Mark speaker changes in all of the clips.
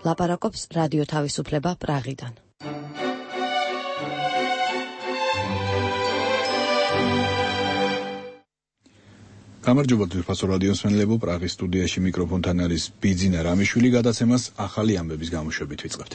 Speaker 1: ლაპარაკობს რადიო თავისუფლება პრაღიდან.
Speaker 2: გამარჯობა ძვირფასო რადიოს მსმენელებო, პრაღის სტუდიაში მიკროფონთან არის ბიძინა რამიშვილი, გადაცემას ახალი ამბების გამოშვებით ვიწყებთ.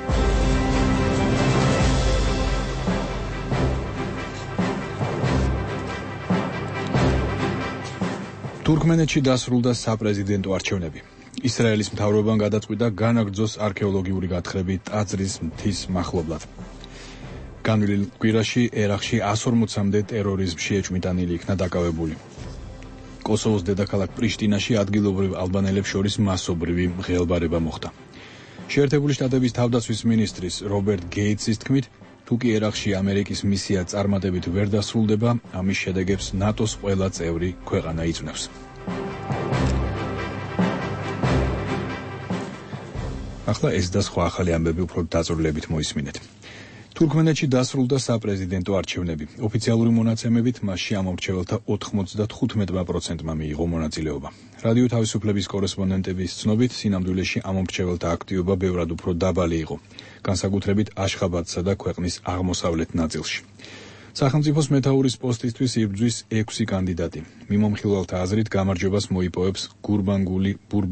Speaker 2: თურქმენეთში დასრულდა საპრეზიდენტო არჩევნები. ისრაელის მთავრობამ გადაწყვიტა განაგრძოს არქეოლოგიური გათხრები ტაძრის მთის მახლობლად. განვლილ კვირაში ერაყში 140-მდე ტერორიზმში ეჭვმიტანილი იქნა დაკავებული. კოსოვოს დედაქალაქ პრიშტინაში ადგილობრივ ალბანელებს შორის მასობრივი მღელვარება მოხდა. შეერთებული შტატების თავდაცვის მინისტრის რობერტ გეიტსის თქმით, თუ კი ერაყში ამერიკის მისია წარმატებით ვერ დასრულდება, ამის შედეგებს ნატოს ყველა წევრი ქვეყანა იწვნევს. ახლა ეს და სხვა ახალი ამბები უფრო დაწვრილებით მოისმინეთ. თურქმენეთში დასრულდა საპრეზიდენტო არჩევნები. ოფიციალური მონაცემებით მასში ამომრჩეველთა 95%-მა მიიღო მონაწილეობა. რადიო თავისუფლების კორესპონდენტების ცნობით, სინამდვილეში ამომრჩეველთა აქტივობა ბევრად უფრო დაბალი იყო, განსაკუთრებით აშხაბადსა და ქვეყნის აღმოსავლეთ ნაწილში. სახელმწიფოს მეთაურის პოსტისთვის იბრძვის 6 კანდიდატი. მიმომხილველთა აზრით გამარჯვებას მოიპოვებს გურბანგული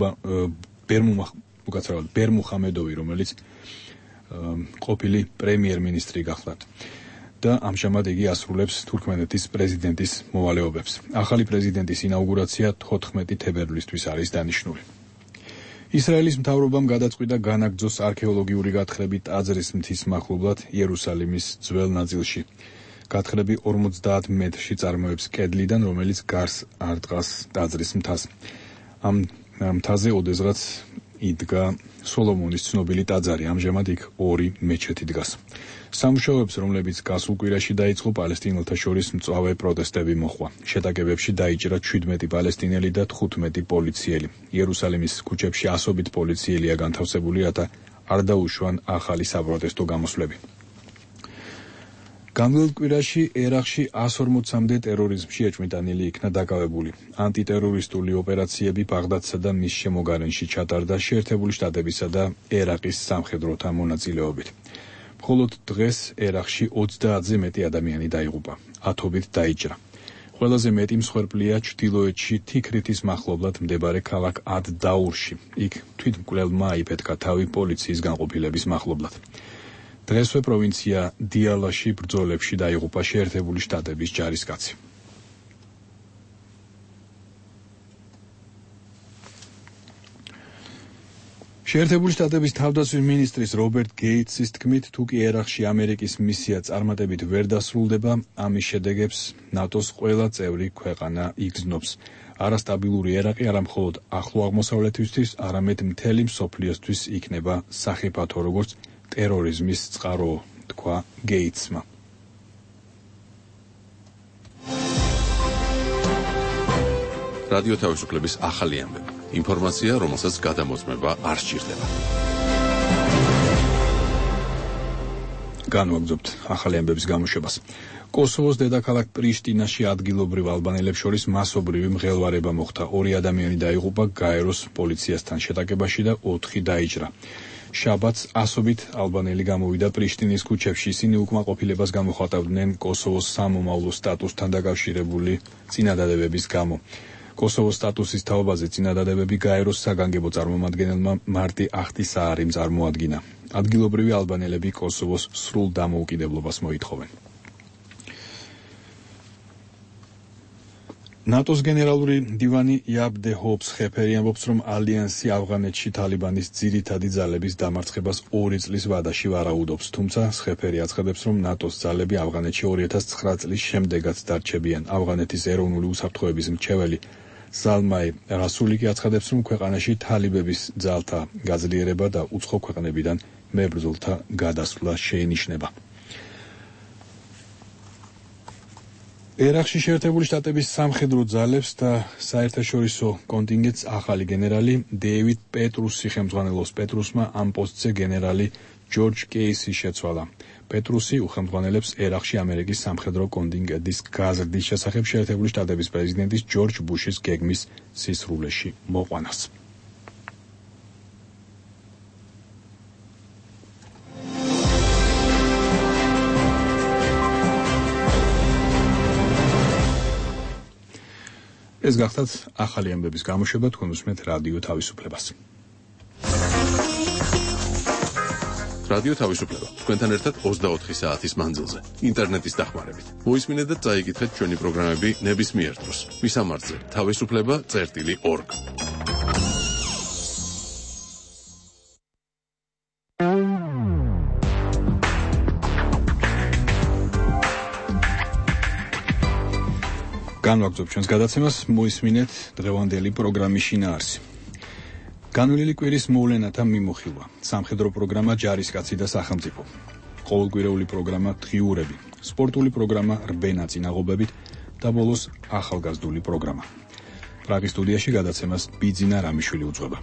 Speaker 2: ბერმუხამედოვი, რომელიც ყოფილი პრემიერ-მინისტრი გახლავთ და ამჟამად იგი ასრულებს თურქმენეთის პრეზიდენტის მოვალეობებს. ახალი პრეზიდენტის ინაუგურაცია 14 თებერვლისთვის არის დანიშნული. ისრაელის მთავრობამ გადაწყვიტა განაგრძოს არქეოლოგიური გათხრები ტაძრის მთის მახლობლად იერუსალიმის ძველ ნაწილში. გათხრები 50 მეტრში წარმოებს კედლიდან, რომელიც გარს არტყას ტაძრის მთას. ამ მთაზე ოდესღაც იდგა სოლომონის ცნობილი ტაძარი, ამჟამად იქ 2 მეჩეთი დგას. სამუშაოებს, რომლებიც გასულ კვირაში დაიწყო, პალესტინელთა შორის მწვავე პროტესტები მოჰყვა. შეტაკებებში დაიჭრა 17 პალესტინელი და 15 პოლიციელი. იერუსალიმის ქუჩებში ასობით პოლიციელია განთავსებული, რათა არ დაუშვან ახალი საპროტესტო გამოსვლები. განვლილ კვირაში ერაყში 140-მდე ტერორიზმში ეჭვმიტანილი იქნა დაკავებული. ანტიტერორისტული ოპერაციები ბაღდადსა და მის შემოგარენში ჩატარდა შეერთებული შტატებისა და ერაყის სამხედროთა მონაწილეობით. მხოლოდ დღეს ერაყში 30-ზე მეტი ადამიანი დაიღუპა, 10-ობით დაიჭრა. ყველაზე მეტი მსხვერპლია ჩრდილოეთში თიქრითის მახლობლად მდებარე ქალაქ ად-დაურში. იქ თვითმკვლელმა აიფეთქა თავი პოლიციის განყოფილების მახლობლად. დღესვე პროვინცია დიალაში ბრძოლებში დაიღუპა შეერთებული შტატების ჯარისკაცი. შეერთებული შტატების თავდაცვის მინისტრის რობერტ გეიტსის თქმით, თუ კი ერაყში ამერიკის მისია წარმატებით ვერ დასრულდება, ამის შედეგებს ნატოს ყველა წევრი ქვეყანა იგრძნობს. არასტაბილური ერაყი არა მხოლოდ ახლო აღმოსავლეთისთვის, არამედ მთელი მსოფლიოსთვის იქნება სახიფათო, როგორც ტერორიზმის წყარო, თქვა გეიტსმა.
Speaker 3: რადიო თავისუფლების ახალი ამბები. ინფორმაცია, რომელსაც გადამოწმება არ სჭირდება.
Speaker 2: განვაგრძობთ ახალი ამბების გამოშვებას. კოსოვოს დედაქალაქ პრიშტინაში ადგილობრივ ალბანელებს შორის მასობრივი მღელვარება მოხდა. 2 ადამიანი დაიღუპა გაეროს პოლიციასთან შეტაკებაში და 4 დაიჭრა. შაბათს ასობით ალბანელი გამოვიდა პრიშტინის ქუჩებში. ისინი უკმაყოფილებას გამოხატავდნენ კოსოვოს სამომავლო სტატუსთან დაკავშირებული წინადადებების გამო. კოსოვოს სტატუსის თაობაზე წინადადებები გაეროს საგანგებო წარმომადგენელმა მარტი ახტისაარიმ წარმოადგინა. ადგილობრივი ალბანელები კოსოვოს სრულ დამოუკიდებლობას მოითხოვენ. ნატოს გენერალური დივანი იაბ დე ჰობს ხეფერი ამბობს, რომ ალიანსი ავღანეთში თალიბანის ძირითადი ძალების დამარცხებას 2 წლის ვადაში ვარაუდობს, თუმცა ხეფერი აცხადებს, რომ ნატოს ძალები ავღანეთში 2009 წლის შემდეგაც დარჩებიან. ავღანეთის ეროვნული უსაფრთხოების მრჩეველი ზალმაი რასულიკი აცხადებს, რომ ქვეყანაში თალიბების ძალთა გაძლიერება და უცხო ქვეყნებიდან მებრძოლთა გადასვლა შეინიშნება. ერაყში შეერთებული შტატების სამხედრო ძალებს და საერთაშორისო კონტინგენტს ახალი გენერალი დეივიდ პეტრუსი ხელმძღვანელობს. პეტრუსმა ამ პოსტზე გენერალი ჯორჯ კეისი შეცვალა. პეტრუსი უხელმძღვანელებს ერაყში ამერიკის სამხედრო კონტინგენტის გაზრდის შესახებ შეერთებული შტატების პრეზიდენტის ჯორჯ ბუშის გეგმის სისრულეში მოყვანას. ეს გახდათ ახალი ამბების გამოშვება, თქვენ უსმენთ რადიო თავისუფლებას.
Speaker 3: რადიო თავისუფლება თქვენთან ერთად 24 საათის მანძილზე ინტერნეტის დახმარებით. მოისმინეთ და წაიკითხეთ ჩვენი პროგრამები ნებისმიერ დროს. მისამართზე თავისუფლება.org. განვაგრძობ ჩვენს გადაცემას, მოისმინეთ დღევანდელი პროგრამის შინაარსი. განვლილი კვირის მოვლენათა მიმოხილვა, სამხედრო პროგრამა ჯარისკაცი და სახელმწიფო, ყოველკვირეული პროგრამა დღიურები, სპორტული პროგრამა რბე ნაწინაღობებით და ბოლოს ახალგაზრდული პროგრამა. პრაღის სტუდიაში გადაცემას ბიძინა რამიშვილი უძღვება.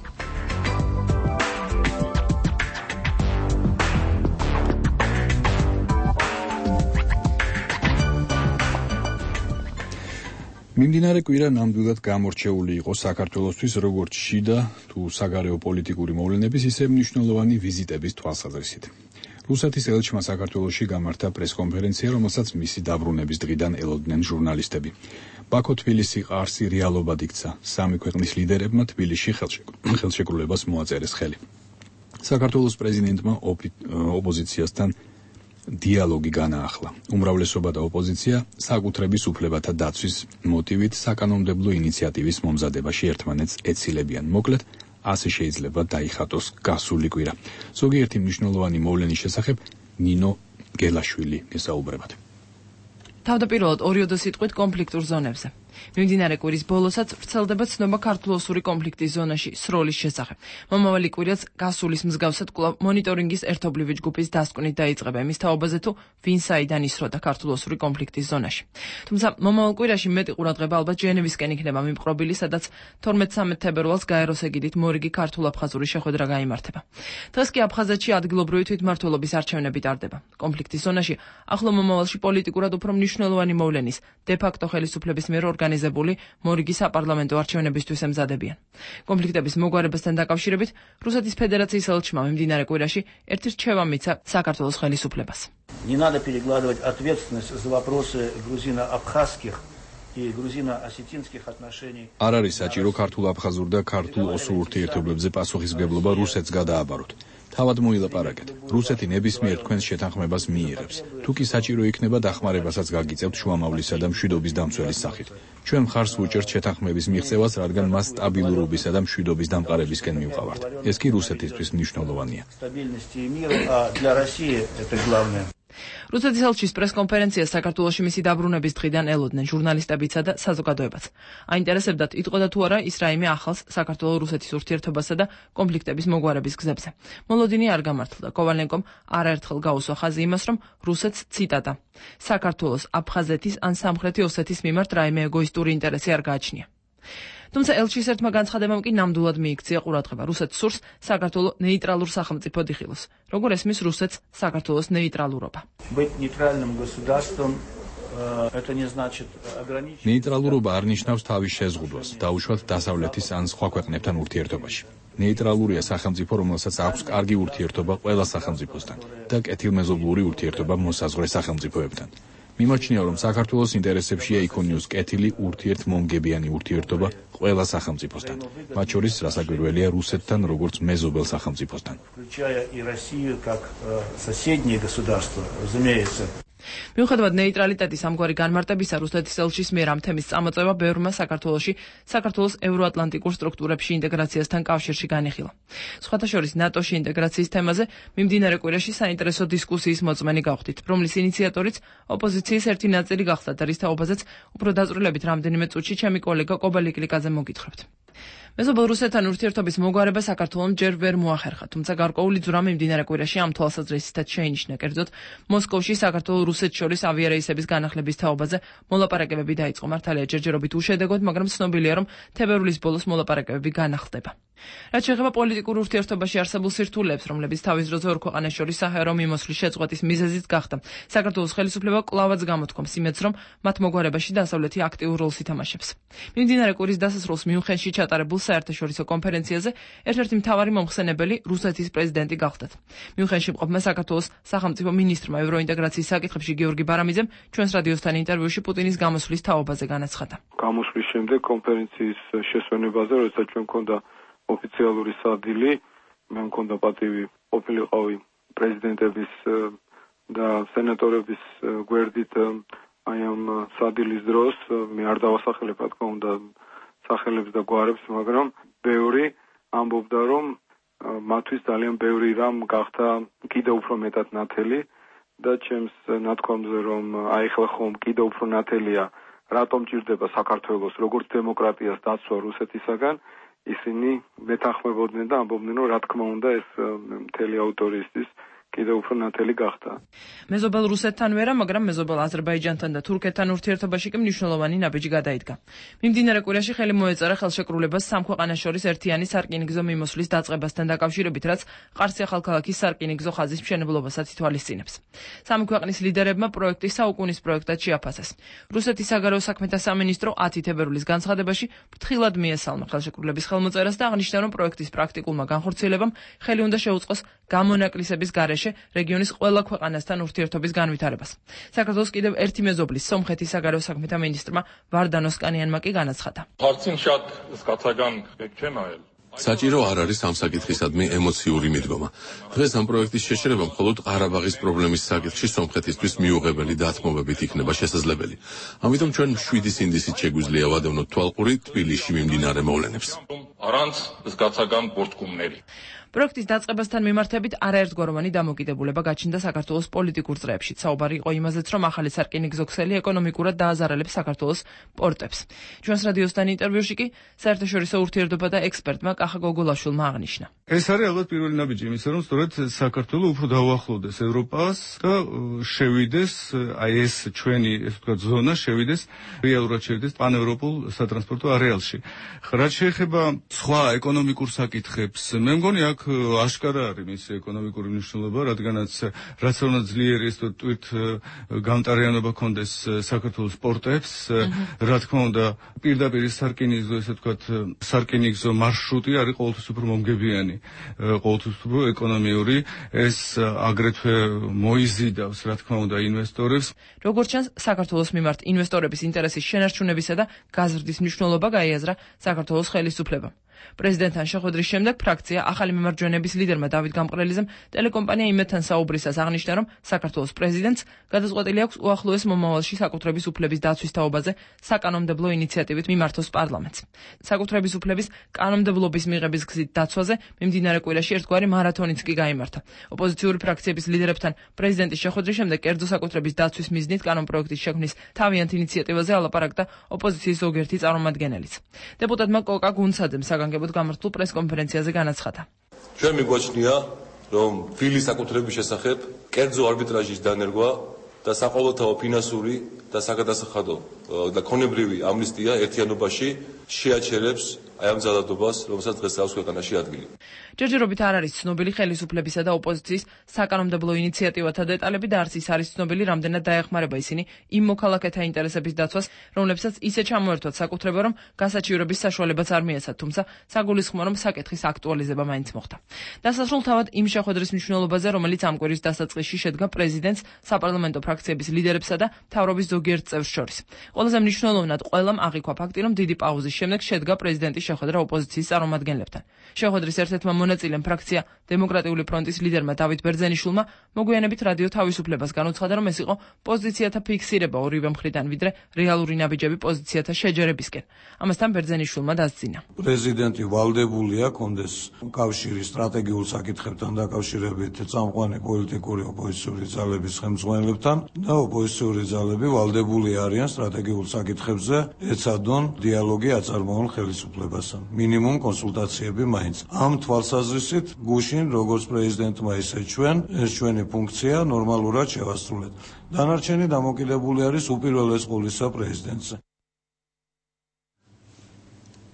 Speaker 3: მიმდინარე კვირა ნამდვილად გამორჩეული იყო საქართველოსთვის როგორც შიდა თუ საგარეო პოლიტიკური მოვლენების, ისე მნიშვნელოვანი ვიზიტების თვალსაზრისით. რუსეთის ელჩმა საქართველოში გამართა პრესკონფერენცია, რომელსაც მისი დაბრუნების დღიდან ელოდნენ ჟურნალისტები. ბაქო-თბილისი ყარსი რეალობად იქცა. სამი ქვეყნის ლიდერებმა თბილისში ხელშეკრულებას მოაწერეს ხელი. საქართველოს პრეზიდენტმა ოპოზიციასთან დიალოგი განაახლა. უმრავლესობა და ოპოზიცია საკუთრების უფლებათა დაცვის მოტივით საკანონმდებლო ინიციატივის მომზადებაში ერთმანეთს ეცილებიან. მოკლედ, ასე შეიძლება დაიხატოს გასული კვირა. ზოგიერთი მნიშვნელოვანი მოვლენის შესახებ ნინო გელაშვილი ესაუბრებათ.
Speaker 4: თავდაპირველად ორიოდო სიტყვით კონფლიქტურ ზონებზე. მიმდინარე კვირის ბოლოსაც ვრცელდება ცნობა ქართულ-ოსური კონფლიქტის ზონაში სროლის შესახებ. მომავალი კვირაც გასულის მსგავსად კვლავ მონიტორინგის ერთობლივი ჯგუფის დასკვნით დაიწყება იმის თაობაზე, თუ ვინ საიდან ისროდა ქართულ-ოსური კონფლიქტის ზონაში. თუმცა მომავალ კვირაში მეტი ყურადღება ალბათ ჟენევისკენ იქნება მიმყრობილი, სადაც 12-13 თებერვალს გაეროს ეგიდით მორიგი ქართულ-აფხაზური შეხვედრა გაიმართება. დღეს კი აფხაზეთში ადგილობრივი თვითმმართველობის არჩევნები ტარდება. კონფლიქტის ზონაში ახლო მომავალში პოლიტიკურად უფრო მნიშვნელოვანი მოვლენის დე-ფაქტო ხელისუფლების მიერ ორგანიზებული მორიგი საპარლამენტო არჩევნებისთვის ემზადებიან. კონფლიქტების მოგვარებასთან დაკავშირებით რუსეთის ფედერაციის ელჩმა მიმდინარე კვირაში ერთი რჩევა მიცა საქართველოს ხელისუფლებას.
Speaker 5: Не надо перекладывать ответственность за вопросы грузино-абхазских и грузино-осетинских отношений.
Speaker 2: არ არის საჭირო ქართულ-აფხაზურ და ქართულ-ოსურ ურთიერთობებზე პასუხისმგებლობა რუსეთს გადააბაროთ. თავად მოილაპარაკეთ. რუსეთი ნებისმიერ თქვენს შეთანხმებას მიიღებს. თუ კი საჭირო იქნება, დახმარებასაც გაგიწევთ შუამავლისა და მშვიდობის დამცველის სახით. ჩვენ მხარს ვუჭერთ შეთანხმების მიღწევას, რადგან მას სტაბილურობისა და მშვიდობის დამყარებისკენ მივყავართ. ეს კი რუსეთისთვის მნიშვნელოვანია.
Speaker 4: რუსეთის ელჩის პრესკონფერენციას საქართველოში მისი დაბრუნების დღიდან ელოდნენ ჟურნალისტებიცა და საზოგადოებაც. აინტერესებდათ იტყოდა თუ არა ის რაიმე ახალს საქართველო-რუსეთის ურთიერთობასა და კონფლიქტების მოგვარების გზებზე. მოლოდინი არ გამართლდა. კოვალენკომ არაერთხელ გაუსვა ხაზი იმას, რომ რუსეთს ციტატა საქართველოს, აფხაზეთის ან სამხრეთი ოსეთის მიმართ რაიმე ეგოისტური ინტერესი არ გააჩნია. თუმცა ელჩის ერთმა განცხადებამ კი ნამდვილად მიიქცია ყურადღება. რუსეთს სურს საქართველო ნეიტრალურ სახელმწიფოდ იხილოს. როგორ ესმის რუსეთს საქართველოს ნეიტრალურობა?
Speaker 2: ნეიტრალურობა არ ნიშნავს თავის შეზღუდვას, დაუშვათ დასავლეთის ან სხვა ქვეყნებთან ურთიერთობაში. ნეიტრალურია სახელმწიფო, რომელსაც აქვს კარგი ურთიერთობა ყველა სახელმწიფოსთან და კეთილმეზობლური ურთიერთობა მოსაზღვრე სახელმწიფოებთან. მიმოჩნია, რომ საქართველოს ინტერესებშია იქონიოს კეთილი ურთიერთმომგებიანი ურთიერთობა ყველა სახელმწიფოსთან, მათ შორის რასაკვირველია რუსეთთან, როგორც მეზობელ სახელმწიფოსთან.
Speaker 4: მიუხედავად ნეიტრალიტეტის ამგვარი განმარტებისა, რუსეთის ელჩის მიერ ამ თემის წამოწევა ბევრმა საქართველოს ევროატლანტიკურ სტრუქტურებში ინტეგრაციასთან კავშირში განიხილა. სხვათა შორის ნატოში ინტეგრაციის თემაზე მიმდინარე კვირაში საინტერესო დისკუსიის მოწმენი გავხდით, რომლის ინიციატორიც ოპოზიციის ერთი ნაწილი გახდა და რის თაობაზეც უფრო დაწვრილებით რამდენიმე წუთში ჩემი კოლეგა კობა ლიკლიკაძემ მოგითხრებთ. მეზობელ რუსეთთან ურთიერთობის მოგვარება საქართველოს ჯერ ვერ მოახერხა, თუმცა გარკვეული ძვრა მიმდინარე კვირაში ამ თვალსაზრისითაც შეინიშნა, კერძოდ მოსკოვში საქართველოს-რუსეთს შორის ავიარეისების განახლების თაობაზე მოლაპარაკებები დაიწყო. მართალია ჯერჯერობით უშედეგოდ, მაგრამ ცნობილია, რომ თებერვლის ბოლოს მოლაპარაკებები განახლდება. რაც შეეხება პოლიტიკურ ურთიერთობაში არსებულ სირთულეებს, რომლებიც თავის დროზე ორ ქვეყანას შორის საჰაერო მიმოსვლის შეწყვეტის მიზეზით გახდა, საქართველოს ხელისუფლება კვლავაც გამოთქვამს იმედს, რომ მათ მოგვარებაში დასავლეთი აქტიურ როლს ითამაშებს. მიმდინარე კვირის დასასრულს მიუნხენში ჩატარებულ საერთაშორისო კონფერენციაზე ერთ-ერთი მთავარი მომხსენებელი რუსეთის პრეზიდენტი გახდათ. მიუნხენში მყოფმა საქართველოს სახელმწიფო მინისტრმა ევროინტეგრაციის საკითხებში გიორგი ბარამიძემ ჩვენს რადიოსთან ინტერვიუში პუტინის გამოსვლის თაობაზე განაცხადა.
Speaker 6: გამოსვლის შემდეგ კონფერენციის შესვენებაზე, როდესაც ჩვენ მქონდა ოფიციალური სადილი, მე მქონდა პატივი ყოფილიყავი პრეზიდენტების და სენატორების გვერდით აი ამ სადილის დროს მე არ დავასახელებ, რა თქმა უნდა, სახელებს და გვარებს, მაგრამ ბევრი ამბობდა, რომ მათთვის ძალიან ბევრი რამ გახდა კიდევ უფრო მეტად ნათელი და ჩემს ნათქვამზე, რომ აი ახლა ხომ კიდევ უფრო ნათელია, რატომ ჭირდება საქართველოს როგორც დემოკრატიას დაცვა რუსეთისაგან, ისინი მეთანხმებოდნენ და ამბობდნენ, რომ რა თქმა უნდა ეს მთელი ავტორისთვის კიდევ უფრო ნათელი გახდა.
Speaker 4: მეზობელ რუსეთთან ვერა, მაგრამ მეზობელ აზერბაიჯანთან და თურქეთთან ურთიერთობაში კი მნიშვნელოვანი ნაბიჯი გადაიდგა. მიმდინარე კვირაში ხელი მოეწერა ხელშეკრულებას სამ ქვეყანას შორის ერთიანი სარკინიგზო მიმოსვლის დაწყებასთან დაკავშირებით, რაც ყარსი ახალქალაქის სარკინიგზო ხაზის მშენებლობასაც ითვალისწინებს. სამი ქვეყნის ლიდერებმა პროექტი საუკუნის პროექტად შეაფასეს. რუსეთის საგარეო საქმეთა სამინისტრო 10 თებერვლის განცხადებაში ფრთხილად მიესალმა ხელშეკრულების ხელმოწერას და აღნიშნა, რომ პროექტის პრაქტიკულმა განხორციელებამ ხელი უნდა შეუწყოს გამონაკლისების გარეშე რეგიონის ყველა ქვეყანასთან ურთიერთობის განვითარებას. საქართველოს კიდევ ერთი მეზობლის, სომხეთის საგარეო საქმეთა მინისტრმა ვარდან ოსკანიანმა კი განაცხადა.
Speaker 7: საჭირო არ არის ამ საკითხისადმი ემოციური მიდგომა. დღეს ამ პროექტის შეშერება მხოლოდ ყარაბაღის პრობლემის საკითხში სომხეთისთვის მიუღებელი დათმობებით იქნება შესაძლებელი. ამიტომ ჩვენ 7 სინდისით შეგვიძლია ვადევნოთ თვალყური თბილისში მიმდინარე მოვლენებს.
Speaker 4: პროექტის დაწყებასთან მიმართებით არაერთგვაროვანი დამოკიდებულება გაჩნდა საქართველოს პოლიტიკურ წრეებში. საუბარი იყო იმაზეც, რომ ახალი სარკინიგზო ქსელი ეკონომიკურად დააზარალებს საქართველოს პორტებს. ჩვენს რადიოსთან ინტერვიუში კი საერთაშორისო ურთიერთობა და ექსპერტმა კახა გოგოლაშვილმა აღნიშნა.
Speaker 3: ეს არის ალბათ პირველი ნაბიჯი იმისა, რომ სწორედ საქართველო უფრო დაუახლოვდეს ევროპას და შევიდეს, აი ეს ჩვენი, ესე ვთქვათ, ზონა შევიდეს, რეალურად შევიდეს პანევროპულ სატრანსპორტო არეალში. რაც შეეხება სხვა ეკონომიკურ საკითხებს, მე მგონი აქ აშკარა არის მისი ეკონომიკური მნიშვნელობა, რადგანაც რაც უნდა ძლიერი ეს ტვირთ გამტარიანობა ქონდეს საქართველოს პორტებს, რა თქმა უნდა, პირდაპირ სარკინიგზო, ესე ვთქვათ, სარკინიგზო მარშრუტი არის ყოველთვის უფრო მომგებიანი, ყოველთვის უფრო ეკონომიური, ეს აგრეთვე მოიზიდავს, რა თქმა უნდა, ინვესტორებს.
Speaker 4: როგორც ჩანს, საქართველოს მიმართ ინვესტორების ინტერესის შენარჩუნებისა და გაზრდის მნიშვნელობა გაიაზრა საქართველოს ხელისუფლებამ. პრეზიდენტთან შეხვედრის შემდეგ ფრაქცია ახალი მემარჯვენეების ლიდერმა დავით გამყრელიზემ ტელეკომპანია იმედთან საუბრისას აღნიშნა, რომ საქართველოს პრეზიდენტს გადაწყვეტილი აქვს უახლოეს მომავალში საკუთრების უფლების დაცვის თაობაზე საკანონმდებლო ინიციატივით მიმართოს პარლამენტს. საკუთრების უფლების კანონმდებლობის მიღების გზით დაცვაზე მიმდინარე კვირაში ერთგვარი მარათონიც კი გაიმართა. ოპოზიციური ფრაქციების ლიდერებთან პრეზიდენტის შეხვედრის შემდეგ კერძო საკუთრების დაცვის მიზნით კანონპროექტის შექმნის თავიანთ ინიციატივაზე ალაპარაკდა ოპოზიციის ზოგიერთი წარმომადგენელიც. დეპუტატმა კოკა გუნცაძემ საგანგებოდ გამართულ პრესკონფერენციაზე განაცხადა.
Speaker 8: ჩვენ მიგვაჩნია, რომ ფილის საკუთრების შესახებ კერძო არბიტრაჟის დანერგვა და საყოველთაო ფინანსური და საგადასახადო და ქონებრივი ამნისტია ერთიანობაში შეაჩერებს აი ამ ძალადობას, რომელსაც დღეს აქვს ქვეყანაში ადგილი.
Speaker 4: ჯერჯერობით არ არის ცნობილი ხელისუფლებისა და ოპოზიციის საკანონმდებლო ინიციატივათა დეტალები და არც ის არის ცნობილი, რამდენად დაეხმარება ისინი იმ მოქალაქეთა ინტერესების დაცვას, რომლებსაც ისე ჩამოერთვათ საკუთრება, რომ გასაჩივრების საშუალებაც არ მიეცათ, თუმცა საგულისხმო, რომ საკითხის აქტუალიზება მაინც მოხდა. დასასრულთავად იმ შეხვედრის მნიშვნელობაზე, რომელიც ამ კვირის დასაწყისში შედგა პრეზიდენტს, საპარლამენტო ფრაქციების ლიდერებსა და მთავრობის ზოგიერთ წევრს შორის. ყველაზე მნიშვნელოვნად ყველამ აღიქვა ფაქტი, რომ დიდი პაუზის შემდეგ შედგა პრეზიდენტის შეხვედრა ოპოზიციის წარმომადგენლებთან. შეხვედრის ერთ-ერთმა მონაწილემ ფრაქცია დემოკრატიული ფრონტის ლიდერმა დავით ბერძენიშვილმა მოგვიანებით რადიო თავისუფლებას განუცხადა, რომ ეს იყო პოზიციათა ფიქსირება ორივე მხრიდან, ვიდრე რეალური ნაბიჯები პოზიციათა შეჯერებისკენ. ამასთან ბერძენიშვილმა დასძინა.
Speaker 9: პრეზიდენტი ვალდებულია კონდეს კავშირის სტრატეგიულ საკითხებთან დაკავშირებით წამყვანი პოლიტიკური ოპოზიციური ძალების ხელმძღვანელებთან და ოპოზიციური ძალები ვალდებული არიან სტრატეგიულ საკითხებზე ეცადონ დიალოგი აწარმოონ ხელისუფლებასთან. მინიმუმ კონსულტაციები მაინც. ამ თვალსაზრისით გუშინ როგორც პრეზიდენტმა ისე ჩვენ ეს ჩვენი ფუნქცია ნორმალურად შევასრულეთ. დანარჩენი დამოკიდებული არის უპირველეს ყოვლისა პრეზიდენტზე.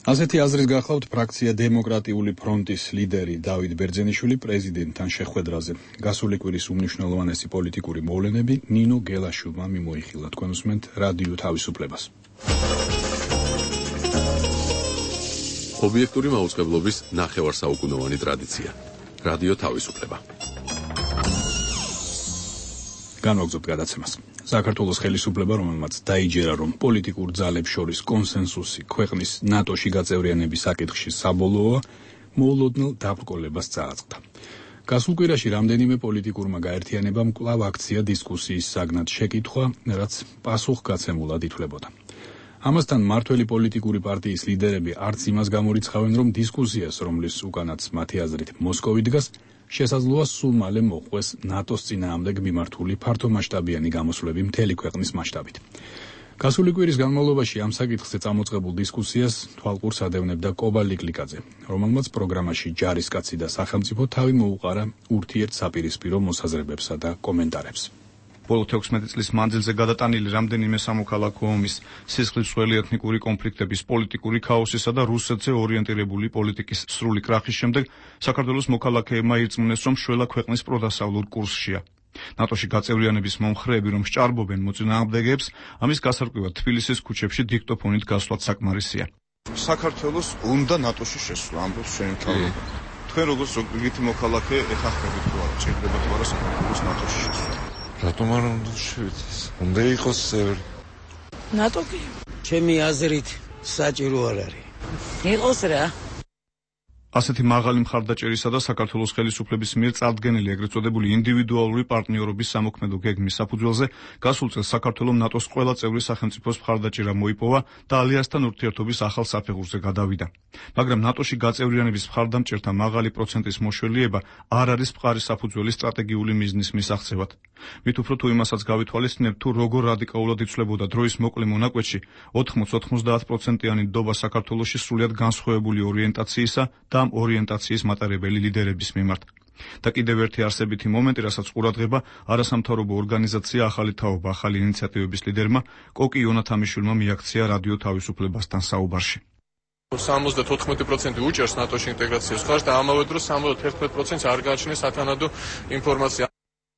Speaker 3: ასეთი აზრის გახლავთ ფრაქცია დემოკრატიული ფრონტის ლიდერი დავით ბერძენიშვილი პრეზიდენტთან შეხვედრაზე. გასული კვირის უმნიშვნელოვანესი პოლიტიკური მოვლენები ნინო გელაშვილმა მიმოიხილა. თქვენ უსმენთ რადიო თავისუფლებას.
Speaker 7: ობიექტური მაუწყებლობის ნახევარსაუკუნოვანი ტრადიცია. რადიო თავისუფლება.
Speaker 3: განვაგრძობთ გადაცემას. საქართველოს ხელისუფლება, რომელმაც დაიჯერა, რომ პოლიტიკურ ძალებს შორის კონსენსუსი ქვეყნის ნატოში გაწევრიანების საკითხში საბოლოოა, მოულოდნელ დაბრკოლებას წააწყდა. გასულ კვირაში რამდენიმე პოლიტიკურმა გაერთიანებამ კვლავ აქცია დისკუსიის საგნად შეკითხვა, რაც პასუხგაცემულად ითვლებოდა. ამასთან მმართველი პოლიტიკური პარტიის ლიდერები არც იმას გამორიცხავენ, რომ დისკუსიას, რომლის უკანაც მათი აზრით მოსკოვი დგას, შესაძლოა სულ მალე მოყვეს ნატოს წინააღმდეგ მიმართული ფართომასშტაბიანი გამოსვლები მთელი ქვეყნის მასშტაბით. გასული კვირის განმავლობაში ამ საკითხზე წამოწყებულ დისკუსიას თვალყურს ადევნებდა კობა ლიკლიკაძე, რომელმაც პროგრამაში ჯარისკაცი და სახელმწიფო თავი მოუყარა ურთიერთსაპირისპირო მოსაზრებებსა და კომენტარებს.
Speaker 10: ბოლო 16 წლის მანძილზე გადატანილი რამდენიმე სამოქალაქო ომის, სისხლისმღვრელი ეთნიკური კონფლიქტების, პოლიტიკური ქაოსისა და რუსეთზე ორიენტირებული პოლიტიკის სრული კრახის შემდეგ საქართველოს მოქალაქეებმა ირწმუნეს, რომ შველა ქვეყნის პროდასავლურ კურსშია. ნატოში გაწევრიანების მომხრეები, რომ სჭარბობენ მოწინააღმდეგეებს, ამის გასარკვევად თბილისის ქუჩებში დიქტოფონით გასვლაც საკმარისია.
Speaker 11: საქართველოს უნდა ნატოში შესვლა, ამბობს ჩვენი მთავრობა. თქვენ როგორც ზოგიერთი მოქალაქე ეხახებით თუ არა, ჭირდება თუ არა საქართველოს ნატოში შესვლა?
Speaker 12: რატომ არ უნდა შევიდეს? უნდა იყოს წევრი.
Speaker 13: ნატო კი ჩემი აზრით საჭირო არ არის. იყოს რა.
Speaker 10: ასეთი მაღალი მხარდაჭერისა და საქართველოს ხელისუფლების მიერ წარდგენილი ეგრეთ წოდებული ინდივიდუალური პარტნიორობის სამოქმედო გეგმის საფუძველზე გასულ წელს საქართველოს ნატოს ყველა წევრი სახელმწიფოს მხარდაჭერა მოიპოვა და ალიანსთან ურთიერთობის ახალ საფეხურზე გადავიდა. მაგრამ ნატოში გაწევრიანების მხარდამჭერთა მაღალი პროცენტის მოშველიება არ არის მყარი საფუძველი სტრატეგიული მიზნის მისაღწევად. მით უფრო თუ იმასაც გავითვალისწინებთ, თუ როგორ რადიკალურად იცვლებოდა დროის მოკლე მონაკვეთში 80-90%-იანი ნდობა საქართველოში სრულიად განსხვავებული ორიენტაციისა და ამ ორიენტაციის მატარებელი ლიდერების მიმართ. და კიდევ ერთი არსებითი მომენტი, რასაც ყურადღება არასამთავრობო ორგანიზაცია ახალი თაობა, ახალი ინიციატივების ლიდერმა კოკი იონათამიშვილმა მიაქცია რადიო თავისუფლებასთან საუბარში.
Speaker 7: 74% უჭერს ნატოში ინტეგრაციას ხარჯს და ამავე დროს 71%-ს არ გააჩნია სათანადო ინფორმაცია.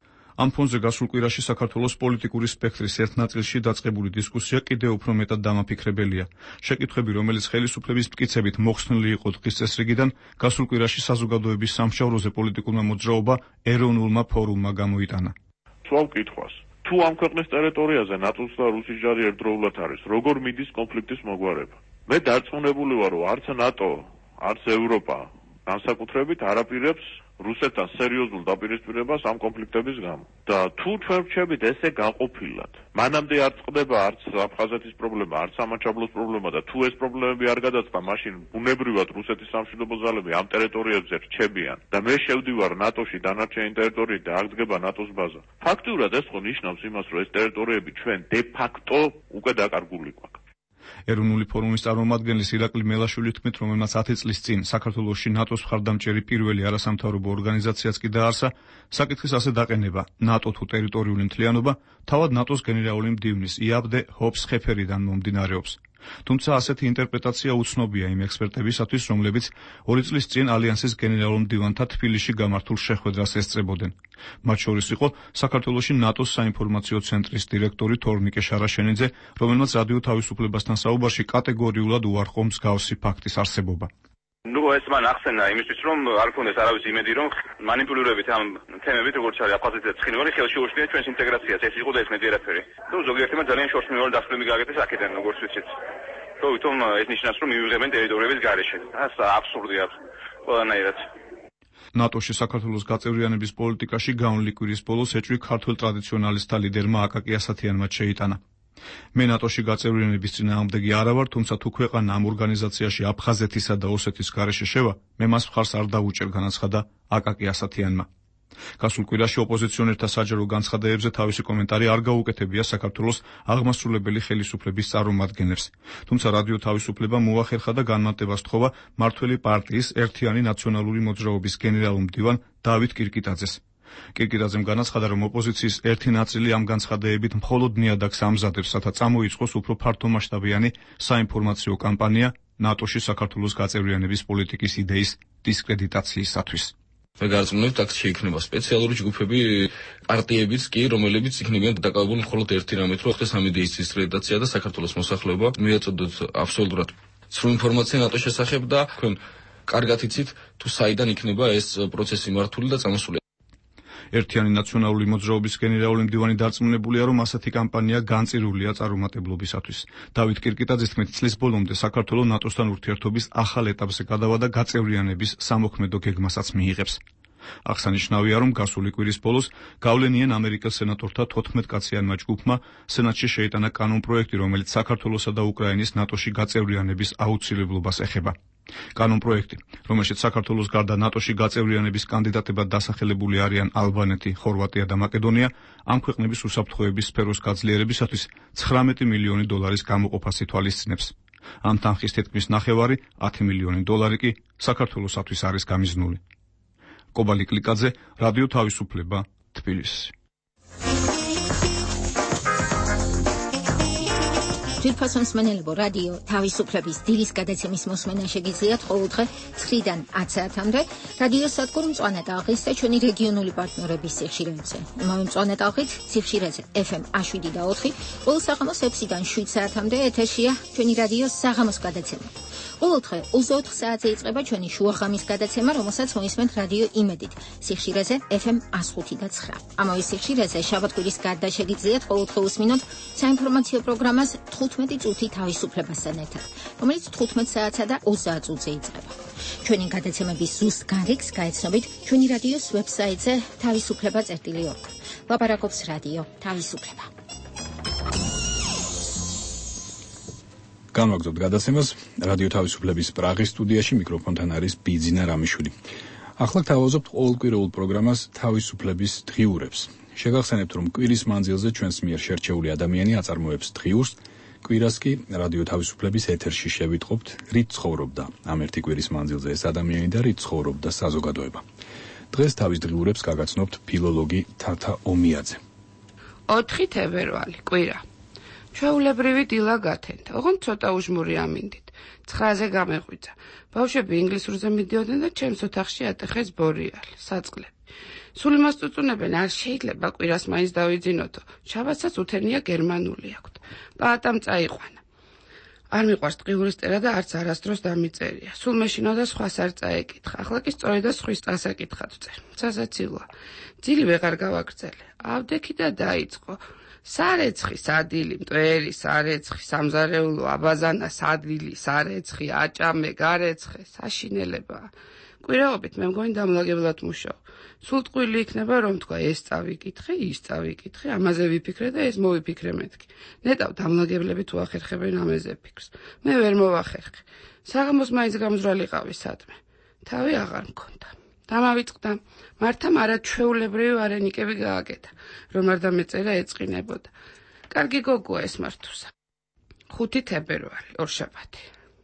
Speaker 10: ამ ფონზე გასულ კვირაში საქართველოს პოლიტიკური სპექტრის ერთ ნაწილში დაწყებული დისკუსია კიდევ უფრო მეტად დამაფიქრებელია. შეკითხვები, რომელიც ხელისუფლების მტკიცებით მოხსნილი იყო დღის წესრიგიდან, გასულ კვირაში საზოგადოების სამშაბლოზე პოლიტიკურმა მოძრაობა ეროვნულმა ფორუმმა გამოიტანა.
Speaker 14: სვავ კითხვას, თუ ამ ქვეყნის ტერიტორიაზე ნატოს და რუსის ჯარი ერთდროულად არის, როგორ მიდის კონფლიქტის მოგვარება? მე დარწმუნებული ვარ, რომ არც ნატო, არც ევროპა განსაკუთრებით არ აპირებს რუსეთთან სერიოზულ დაპირისპირებას ამ კონფლიქტების გამო. და თუ ჩვენ ვჩებით ესე გაყოფილად, მანამდე არ წყდება არც აფხაზეთის პრობლემა, არც სამაჩაბლოს პრობლემა და თუ ეს პრობლემები არ გადაწყდა, მაშინ ბუნებრივად რუსეთის სამშვიდობო ძალები ამ ტერიტორიებზე რჩებიან და მე შევდივარ ნატოში დანარჩენი ტერიტორიით და აქ დგება ნატოს ბაზა. ფაქტურად ეს ხო ნიშნავს იმას, რომ ეს ტერიტორიები ჩვენ დე ფაქტო უკვე დაკარგული გვაქვს.
Speaker 10: ეროვნული ფორუმის წარმომადგენლის ირაკლი მელაშვილი თქმით, რომელმაც 10 წლის წინ საქართველოში ნატოს მხარდამჭერი პირველი არასამთავრობო ორგანიზაციაც კი დაარსა, საკითხის ასე დაყენება, ნატო თუ ტერიტორიული მთლიანობა, თავად ნატოს გენერალური მდივნის იაბ დე ჰოფს-ხეფერიდან მომდინარეობს. თუმცა ასეთი ინტერპრეტაცია უცნობია იმ ექსპერტებისათვის, რომლებიც 2 წლის წინ ალიანსის გენერალურ მდივანთა თბილისში გამართულ შეხვედრას ესწრებოდნენ. მათ შორის იყო საქართველოში ნატოს საინფორმაციო ცენტრის დირექტორი თორნიკე შარაშენიძე, რომელმაც რადიო თავისუფლებასთან საუბარში კატეგორიულად უარყო მსგავსი ფაქტის არსებობა.
Speaker 15: ეს მან ახსენა იმისთვის, რომ არ ქონდეს არავის იმედი, რომ манипулირებით ამ თემებით, როგორც არის აფხაზეთი და ცხინვალი, ხელში უშლია ჩვენს ინტეგრაციას. ეს იყო და ეს მედიარაფერი. თუ ზოგიერთმა ძალიან შორსმევარი დასკვნები გააკეთეს აქედან, როგორც ვიცით. თუმცა ეს ნიშნავს, რომ მიიღებენ ტერიტორიების გარეშე. ეს აბსურდი აქვს ყველანაირად.
Speaker 10: ნატოში საქართველოს გაწევრიანების პოლიტიკაში გავლილი კვირის ბოლოს ეჭვი ქართველ ტრადიციონალისტთა ლიდერმა აკაკი ასათიანმა შეიტანა. მე ნატოში გაწევრიანების წინააღმდეგი არა ვარ, თუმცა თუ ქვეყანა ამ ორგანიზაციაში აფხაზეთისა და ოსეთის გარეშე შევა, მე მას მხარს არ დავუჭერ, განაცხადა აკაკი ასათიანმა. გასულ კვირაში ოპოზიციონერთა საჯარო განცხადებებზე თავისი კომენტარი არ გაუკეთებია საქართველოს აღმასრულებელი ხელისუფლების წარმომადგენლებს. თუმცა რადიო თავისუფლება მოახერხა და განმარტებას თხოვა მმართველი პარტიის ერთიანი ნაციონალური მოძრაობის გენერალურ მდივან დავით კირკიტაძეს. კირკიტაძემ განაცხადა, რომ ოპოზიციის ერთი ნაწილი ამ განცხადებებით მხოლოდ ნიადაგს ამზადებს, რათა წამოიწყოს უფრო ფართომასშტაბიანი საინფორმაციო კამპანია ნატოში საქართველოს გაწევრიანების პოლიტიკის იდეის დისკრედიტაციისათვის.
Speaker 16: მე გარწმუნებთ, აქ შეიქმნება სპეციალური ჯგუფები, პარტიებიც კი, რომლებიც იქნებიან დაკავებული მხოლოდ ერთი რამით, რომ ხდეს ამ იდეის დისკრედიტაცია და საქართველოს მოსახლეობა მიეწოდოთ აბსოლუტურად სრულ ინფორმაცია ნატოს შესახებ და თქვენ კარგად იცით თუ საიდან იქნება ეს პროცესი მართული და წამოსული.
Speaker 10: ერთიანი ნაციონალური მოძრაობის გენერალური მდივანი დარწმუნებულია, რომ ასეთი კამპანია განწირულია წარუმატებლობისათვის. დავით კირკიტაძის თქმით, წლის ბოლომდე საქართველო ნატოსთან ურთიერთობის ახალ ეტაპზე გადავა და გაწევრიანების სამოქმედო გეგმასაც მიიღებს. აღსანიშნავია, რომ გასული კვირის ბოლოს გავლენიან ამერიკელ სენატორთა 14 კაციანმა ჯგუფმა სენატში შეიტანა კანონპროექტი, რომელიც საქართველოსა და უკრაინის ნატოში გაწევრიანების აუცილებლობას ეხება. კანონპროექტი, რომელშიც საქართველოს გარდა ნატოში გაწევრიანების კანდიდატებად დასახელებული არიან ალბანეთი, ხორვატია და მაკედონია, ამ ქვეყნების უსაფრთხოების სფეროს გაძლიერებისათვის 19 მილიონი დოლარის გამოყოფას ითვალისწინებს. ამ თანხის თითქმის ნახევარი, 10 მილიონი დოლარი კი საქართველოსათვის არის გამიზნული. კობალი კლიკაძე, რადიო თავისუფლება, თბილისი.
Speaker 17: თვითფასონ მსმენელებო, რადიო თავისუფლების დილის გადაცემის მოსმენა შეგიძლიათ ყოველდღე 9-დან 10 საათამდე რადიო სადგურ მწვანე ტალღის და ჩვენი რეგიონული პარტნიორების სიხშირეებზე. იმავე მწვანე ტალღით სიხშირეზე FM 7 და 4, ყოველ საღამოს 6-დან 7 საათამდე ეთერშია ჩვენი რადიო საღამოს გადაცემა. ყოველდღე 24 საათზე იწყება ჩვენი შუაღამის გადაცემა, რომელსაც მოისმენთ რადიო იმედით სიხშირეზე FM 105 და 9. ამავე სიხშირეზე შაბათ-კვირის გარდა შეგიძლიათ ყოველდღე უსმინოთ საინფორმაციო პროგრამას 15 წუთი თავისუფლებასთან ერთად, რომელიც 15 საათსა და 30 წუთზე იწყება. ჩვენი გადაცემების ზუსტ განრიგს გაეცნობით ჩვენი რადიოს ვებსაიტზე თავისუფლება.org. ლაპარაკობს რადიო თავისუფლება.
Speaker 2: განვაგრძობთ გადაცემას. რადიო თავისუფლების პრაღის სტუდიაში მიკროფონთან არის ბიძინა რამიშვილი. ახლა თავაზობთ ყოველკვირეულ პროგრამას თავისუფლების დღიურებს. შეგახსენებთ, რომ კვირის მანძილზე ჩვენს მიერ შერჩეული ადამიანი აწარმოებს დღიურს. კვირას კი რადიო თავისუფლების ეთერში შევიტყობთ, რით ცხოვრობდა ამ ერთი კვირის მანძილზე ეს ადამიანი და რით ცხოვრობდა საზოგადოება. დღეს თავის დღიურებს გაგაცნობთ ფილოლოგი თათა ომიაძე.
Speaker 18: 4 თებერვალი, კვირა. ჩვეულებრივი დილა გათენდა, ოღონდ ცოტა უჟმური ამინდით. 9-ზე გამეღვიძა. ბავშვები ინგლისურზე მიდიოდნენ და ჩემს ოთახში ატეხეს ბორიალი, საწყლები. სულ იმას წუწუნებენ, არ შეიძლება კვირას მაინც დავიძინოთო. შაბათსაც უთენია გერმანული აქვთ. პაატამ წაიყვანა. არ მიყვარს ტყიურის წერა და არც არასდროს დამიწერია. სულ მეშინო და სხვას არ წაეკითხა. ახლა კი სწორედ და სხვის წასაკითხად ვწერ. სასაცილოა. ძილი ვეღარ გავაგრძელე. ავდექი და დაიწყო. სარეცხი, სადილი, მტვერი, სარეცხი, სამზარეულო, აბაზანა, სადილი, სარეცხი, აჭამე, გარეცხე, საშინელება. კვირაობით მე მგონი დამლაგებლად მუშაობ. სულ ტყუილი იქნება რომ თქვა ეს წავიკითხე, ის წავიკითხე, ამაზე ვიფიქრე და ეს მოვიფიქრე მეთქი. ნეტავ დამლაგებლები თუ ახერხებენ ამაზე ფიქრს. მე ვერ მოვახერხე. საღამოს მაინც გამძვრალიყავი სადმე. თავი აღარ მქონდა. დამავიწყდა. მართამ არაჩვეულებრივი ვარენიკები გააკეთა, რომ არ დამეწერა ეწყინებოდა. კარგი გოგოა ეს მართუსა. 5 თებერვალი, ორშაბათი.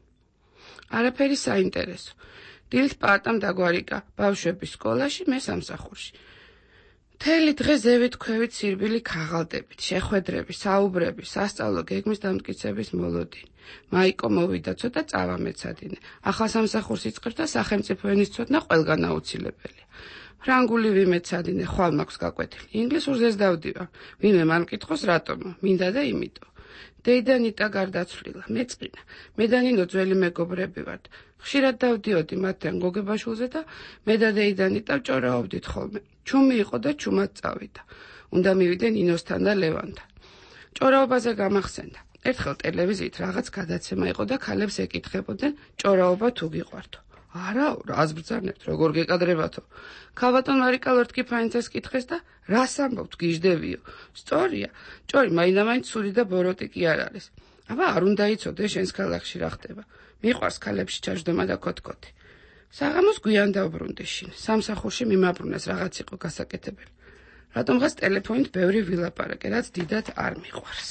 Speaker 18: არაფერი საინტერესო. დილით პაატამ დაგვარიკა ბავშვების სკოლაში, მე სამსახურში. მთელი დღე ზევით ქვევით სირბილი ქაღალდებით, შეხვედრები, საუბრები, სასწავლო გეგმის დამტკიცების მოლოდინი. მაიკო მოვიდა ცოტა წავამეცადინე. ახალ სამსახურს იწყებს და სახელმწიფო ენის ცოდნა ყველგან აუცილებელია. ფრანგული ვიმეცადინე, ხვალ მაქვს გაკვეთილი. ინგლისურზეც დავდივარ. ვინმე მან მკითხოს რატომო, მინდა და იმიტომ. დეიდანიტა გარდაცვლილა, მეწყინა. მე და ნინო ძველი მეგობრები ვართ. ხშირად დავდიოდი მათთან გოგებაშულზე და მე და დეიდანიტა ვჭორაობდით ხოლმე. ჩუმი იყო და ჩუმად წავიდა. უნდა მივიდე ნინოსთან და ლევანთან. ჭორაობაზე გამახსენდა. ერთხელ ტელევიზიით რაღაც გადაცემა იყო და ქალებს ეკითხებოდნენ, ჭორაობა თუ გიყვართო. არაო, რას ბრძანებთ, როგორ გეკადრებათო. ქალბატონ მარიკალორთ კიფაინცეს კითხეს და რას ამბობთ, გიждდევიო. სწორია, ჭორი მაინდა-მაინც ცუდი და ბოროტი კი არ არის. აბა არ უნდა იცოდე შენს ქალაქში რა ხდება. მიყვარს ქალებში ჩაჯდომა და კოთკოთი. საღამოს გვიან დავბრუნდი შინ. სამსახურში მიმაბრუნეს რაღაც იყო გასაკეთებელი. რატომღაც ტელეფონით ბევრი ვილაპარაკე, რაც დიდად არ მიყვარს.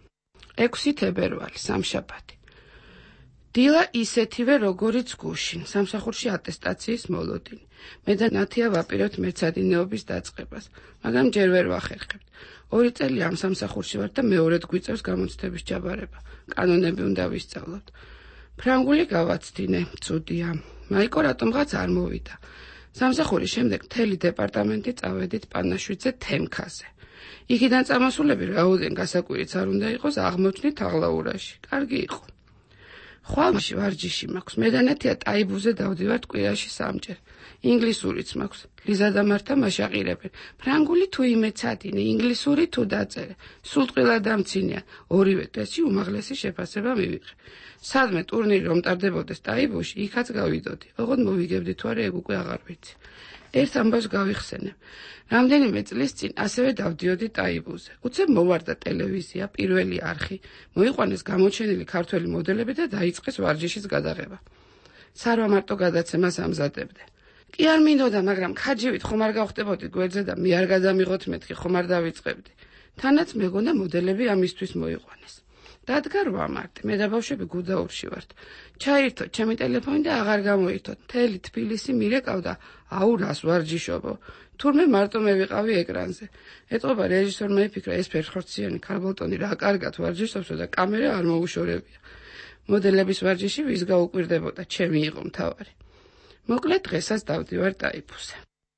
Speaker 18: 6 თებერვალი, სამშაბათი. დილა ისეთივე როგორიც გუშინ, სამსახურში ატესტაციის მოლოდინი. მე და ნათია ვაპირებთ მეცადინეობის დაწყებას, მაგრამ ჯერ ვერ ვახერხებთ. 2 წელი ამ სამსახურში ვარ და მეორედ გვიწევს გამოცდების ჯაბარება. კანონები უნდა ვისწავლოთ. ფრანგული გავაცდინე, წუდია. მაიკო რატომღაც არ მოვიდა. სამსახურის შემდეგ მთელი დეპარტამენტი წავედით პანაშვიდზე თემქაზე. იქიდან წამოსულები რაოდენ გასაკვირიც არ უნდა იყოს, აღმოჩნდით აღლაურაში. კარგი იყო. ხვალმაში ვარჯიში მაქვს. მე და ნათია ტაიბუზე დავდივართ კვირაში 3 ჯერ. ინგლისურიც მაქვს. ლიზა და მართა მაშაყირებენ. ფრანგული თუ იმეცადინე, ინგლისური თუ დაწერე. სულ ტყილა დამცინია. ორივე ტესტში უმაღლესი შეფასება მივიღე. სადმე ტურნირი რომ ტარდებოდეს ტაიბუში, იქაც გავიდოდი. ოღონდ მოვიგებდი თუ არა, ეგ უკვე აღარ ვიცი. ერთ ამბავს გავიხსენებ. რამდენიმე წლის წინ ასევე დავდიოდი ტაიბუზე. უცებ მოვარდა ტელევიზია, პირველი არხი, მოიყვანეს გამოჩენილი ქართველი მოდელები და დაიწყეს ვარჯიშის გადაღება. სარვა მარტო გადაცემას ამზადებდა. კი არ მინდოდა, მაგრამ ხაჯივით ხომ არ გავხდებოდი გვერდზე და მე არ გადამიღოთ მეთქი, ხომ არ დავიწყებდი. თანაც მეგონა მოდელები ამისთვის მოიყვანეს. დადგა 8 მარტი, მე და ბავშვები გუდაურში ვართ. ჩაირთოთ ჩემი ტელეფონი და აღარ გამოირთოთ. მთელი თბილისი მირეკავდა, აუ რას ვარჯიშობო. თურმე მარტო მე ვიყავი ეკრანზე. ეტყობა რეჟისორმა იფიქრა, ეს ფერხორციანი ქალბატონი რა კარგად ვარჯიშობსო და კამერა არ მოუშორებია. მოდელების ვარჯიში ვის გაუკვირდებოდა, ჩემი იყო მთავარი. მოკლედ დღესაც დავდივარ ტაიბუზე.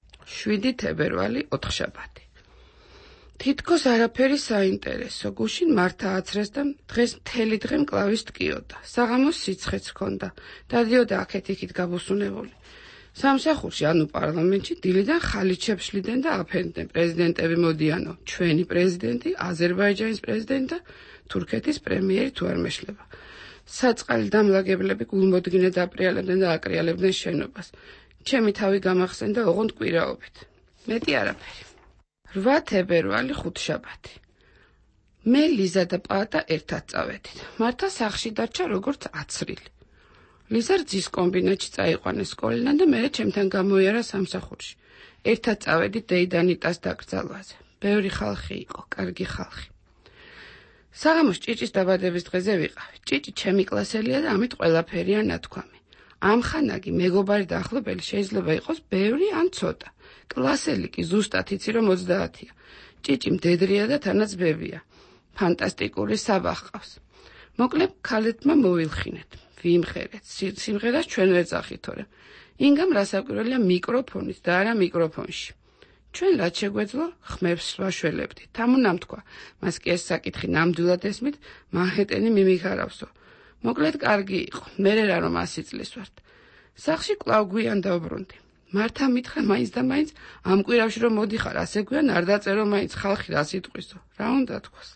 Speaker 18: 7 თებერვალი 4 შაბათი. თითქოს არაფერი საინტერესო. გუშინ მართა აცრეს და დღეს მთელი დღე მკლავის ტკიოდა. საღამოს სიცხეც ჰქონდა. დადიოდა აქეთ-იქით გაბუსუნებული. სამსახურში, ანუ პარლამენტში დილიდან ხალიჩებს შლიდნენ და აფენდნენ. პრეზიდენტები მოდიანო, ჩვენი პრეზიდენტი, აზერბაიჯანის პრეზიდენტი და თურქეთის პრემიერი თუ არ მეშლება. საწყალი დამლაგებლები გულმოდგინედ აპრიალებდნენ და აკრიალებდნენ შენობას. ჩემი თავი გამახსენდა ოღონდ კვირაობით. მეტი არაფერი. 8 თებერვალი 5 შაბათი. მე ლიზა და პაატა ერთად წავედით. მართა სახლში დარჩა როგორც აცრილი. ლიზა რძის კომბინატში წაიყვანეს სკოლიდან და მე ჩემთან გამოიარა სამსახურში. ერთად წავედით დეიდანიტას დაკრძალვაზე. ბევრი ხალხი იყო, კარგი ხალხი. საღამოს ჭიჭის დაბადების დღეზე ვიყავი. ჭიჭი ჩემი კლასელია და ამით ყველაფერია ნათქვამი. ამ ხანაგი მეგობარი და ახლობელი შეიძლება იყოს ბევრი ან ცოტა. კლასელი კი ზუსტად იცი რომ 30-ია. ჭიჭი მდედრია და თანაც ბებია. ფანტასტიკური საბა ჰყავს. მოკლედ ქალებმა მოვილხინეთ. ვიმღერეთ. სიმღერას ჩვენ ვერ წახითორე. ინგამ რასაკვირველია მიკროფონით და არა მიკროფონში. ჩვენ რაც შეგვეძლო, ხმებს ვაშველებდით. თამუნამ თქვა, მას კი ეს საკითხი ნამდვილად ესმით, მანჰეტენი მიმიხარავსო. მოკლედ კარგი იყო. მე რა რომ 100 წლის ვართ. სახლში კვლავ გვიან დავბრუნდი. მართა მითხრა მაინც და მაინც ამ კვირაში რომ მოდიხარ, ასე გვიან არ დაწერო მაინც ხალხი რას იტყვისო. რა უნდა თქვას?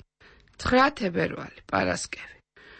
Speaker 18: 9 თებერვალი, პარასკევი.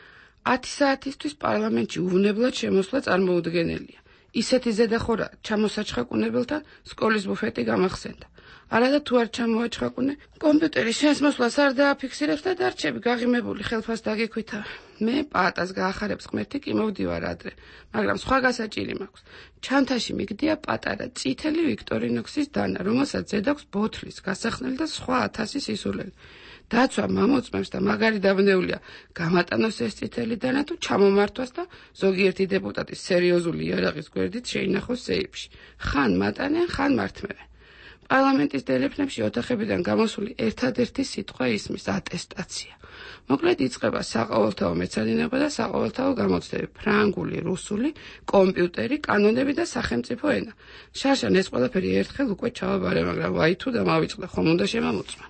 Speaker 18: 10 საათისთვის პარლამენტში უვნებლად შემოსვლა წარმოუდგენელია. ისეთი ზედახორა ჩამოსაჩხაკუნებელთან სკოლის ბუფეტი გამახსენდა. არა და თუ არ ჩამოაჩხაკუნე, კომპიუტერი შენს მოსვლას არ დააფიქსირებს და დარჩები გაღიმებული ხელფას დაგექვითა. მე პაატას გაახარებს ღმერთი კი მოვდივარ ადრე, მაგრამ სხვა გასაჭირი მაქვს. ჩანთაში მიგდია პატარა წითელი ვიქტორინოქსის დანა, რომელსაც ზედ აქვს ბოთლის, გასახსნელი და სხვა 1000 სისულელი. დაცვა მამოწმებს და მაგარი დაბნეულია გამატანოს ეს წითელი დანა თუ ჩამომართვას და ზოგიერთი დეპუტატის სერიოზული იარაღის გვერდით შეინახოს სეიფში. ხან მატანენ, ხან მართმევენ. პარლამენტის ტელეფონებში ოთახებიდან გამოსული ერთადერთი სიტყვა ისმის ატესტაცია. მოკლედ იწყება საყოველთაო მეცადინეობა და საყოველთაო გამოცდები, ფრანგული, რუსული, კომპიუტერი, კანონები და სახელმწიფო ენა. შარშან ეს ყველაფერი ერთხელ უკვე ჩავაბარე, მაგრამ ვაი თუ დამავიწყდა, ხომ უნდა შემამოწმა.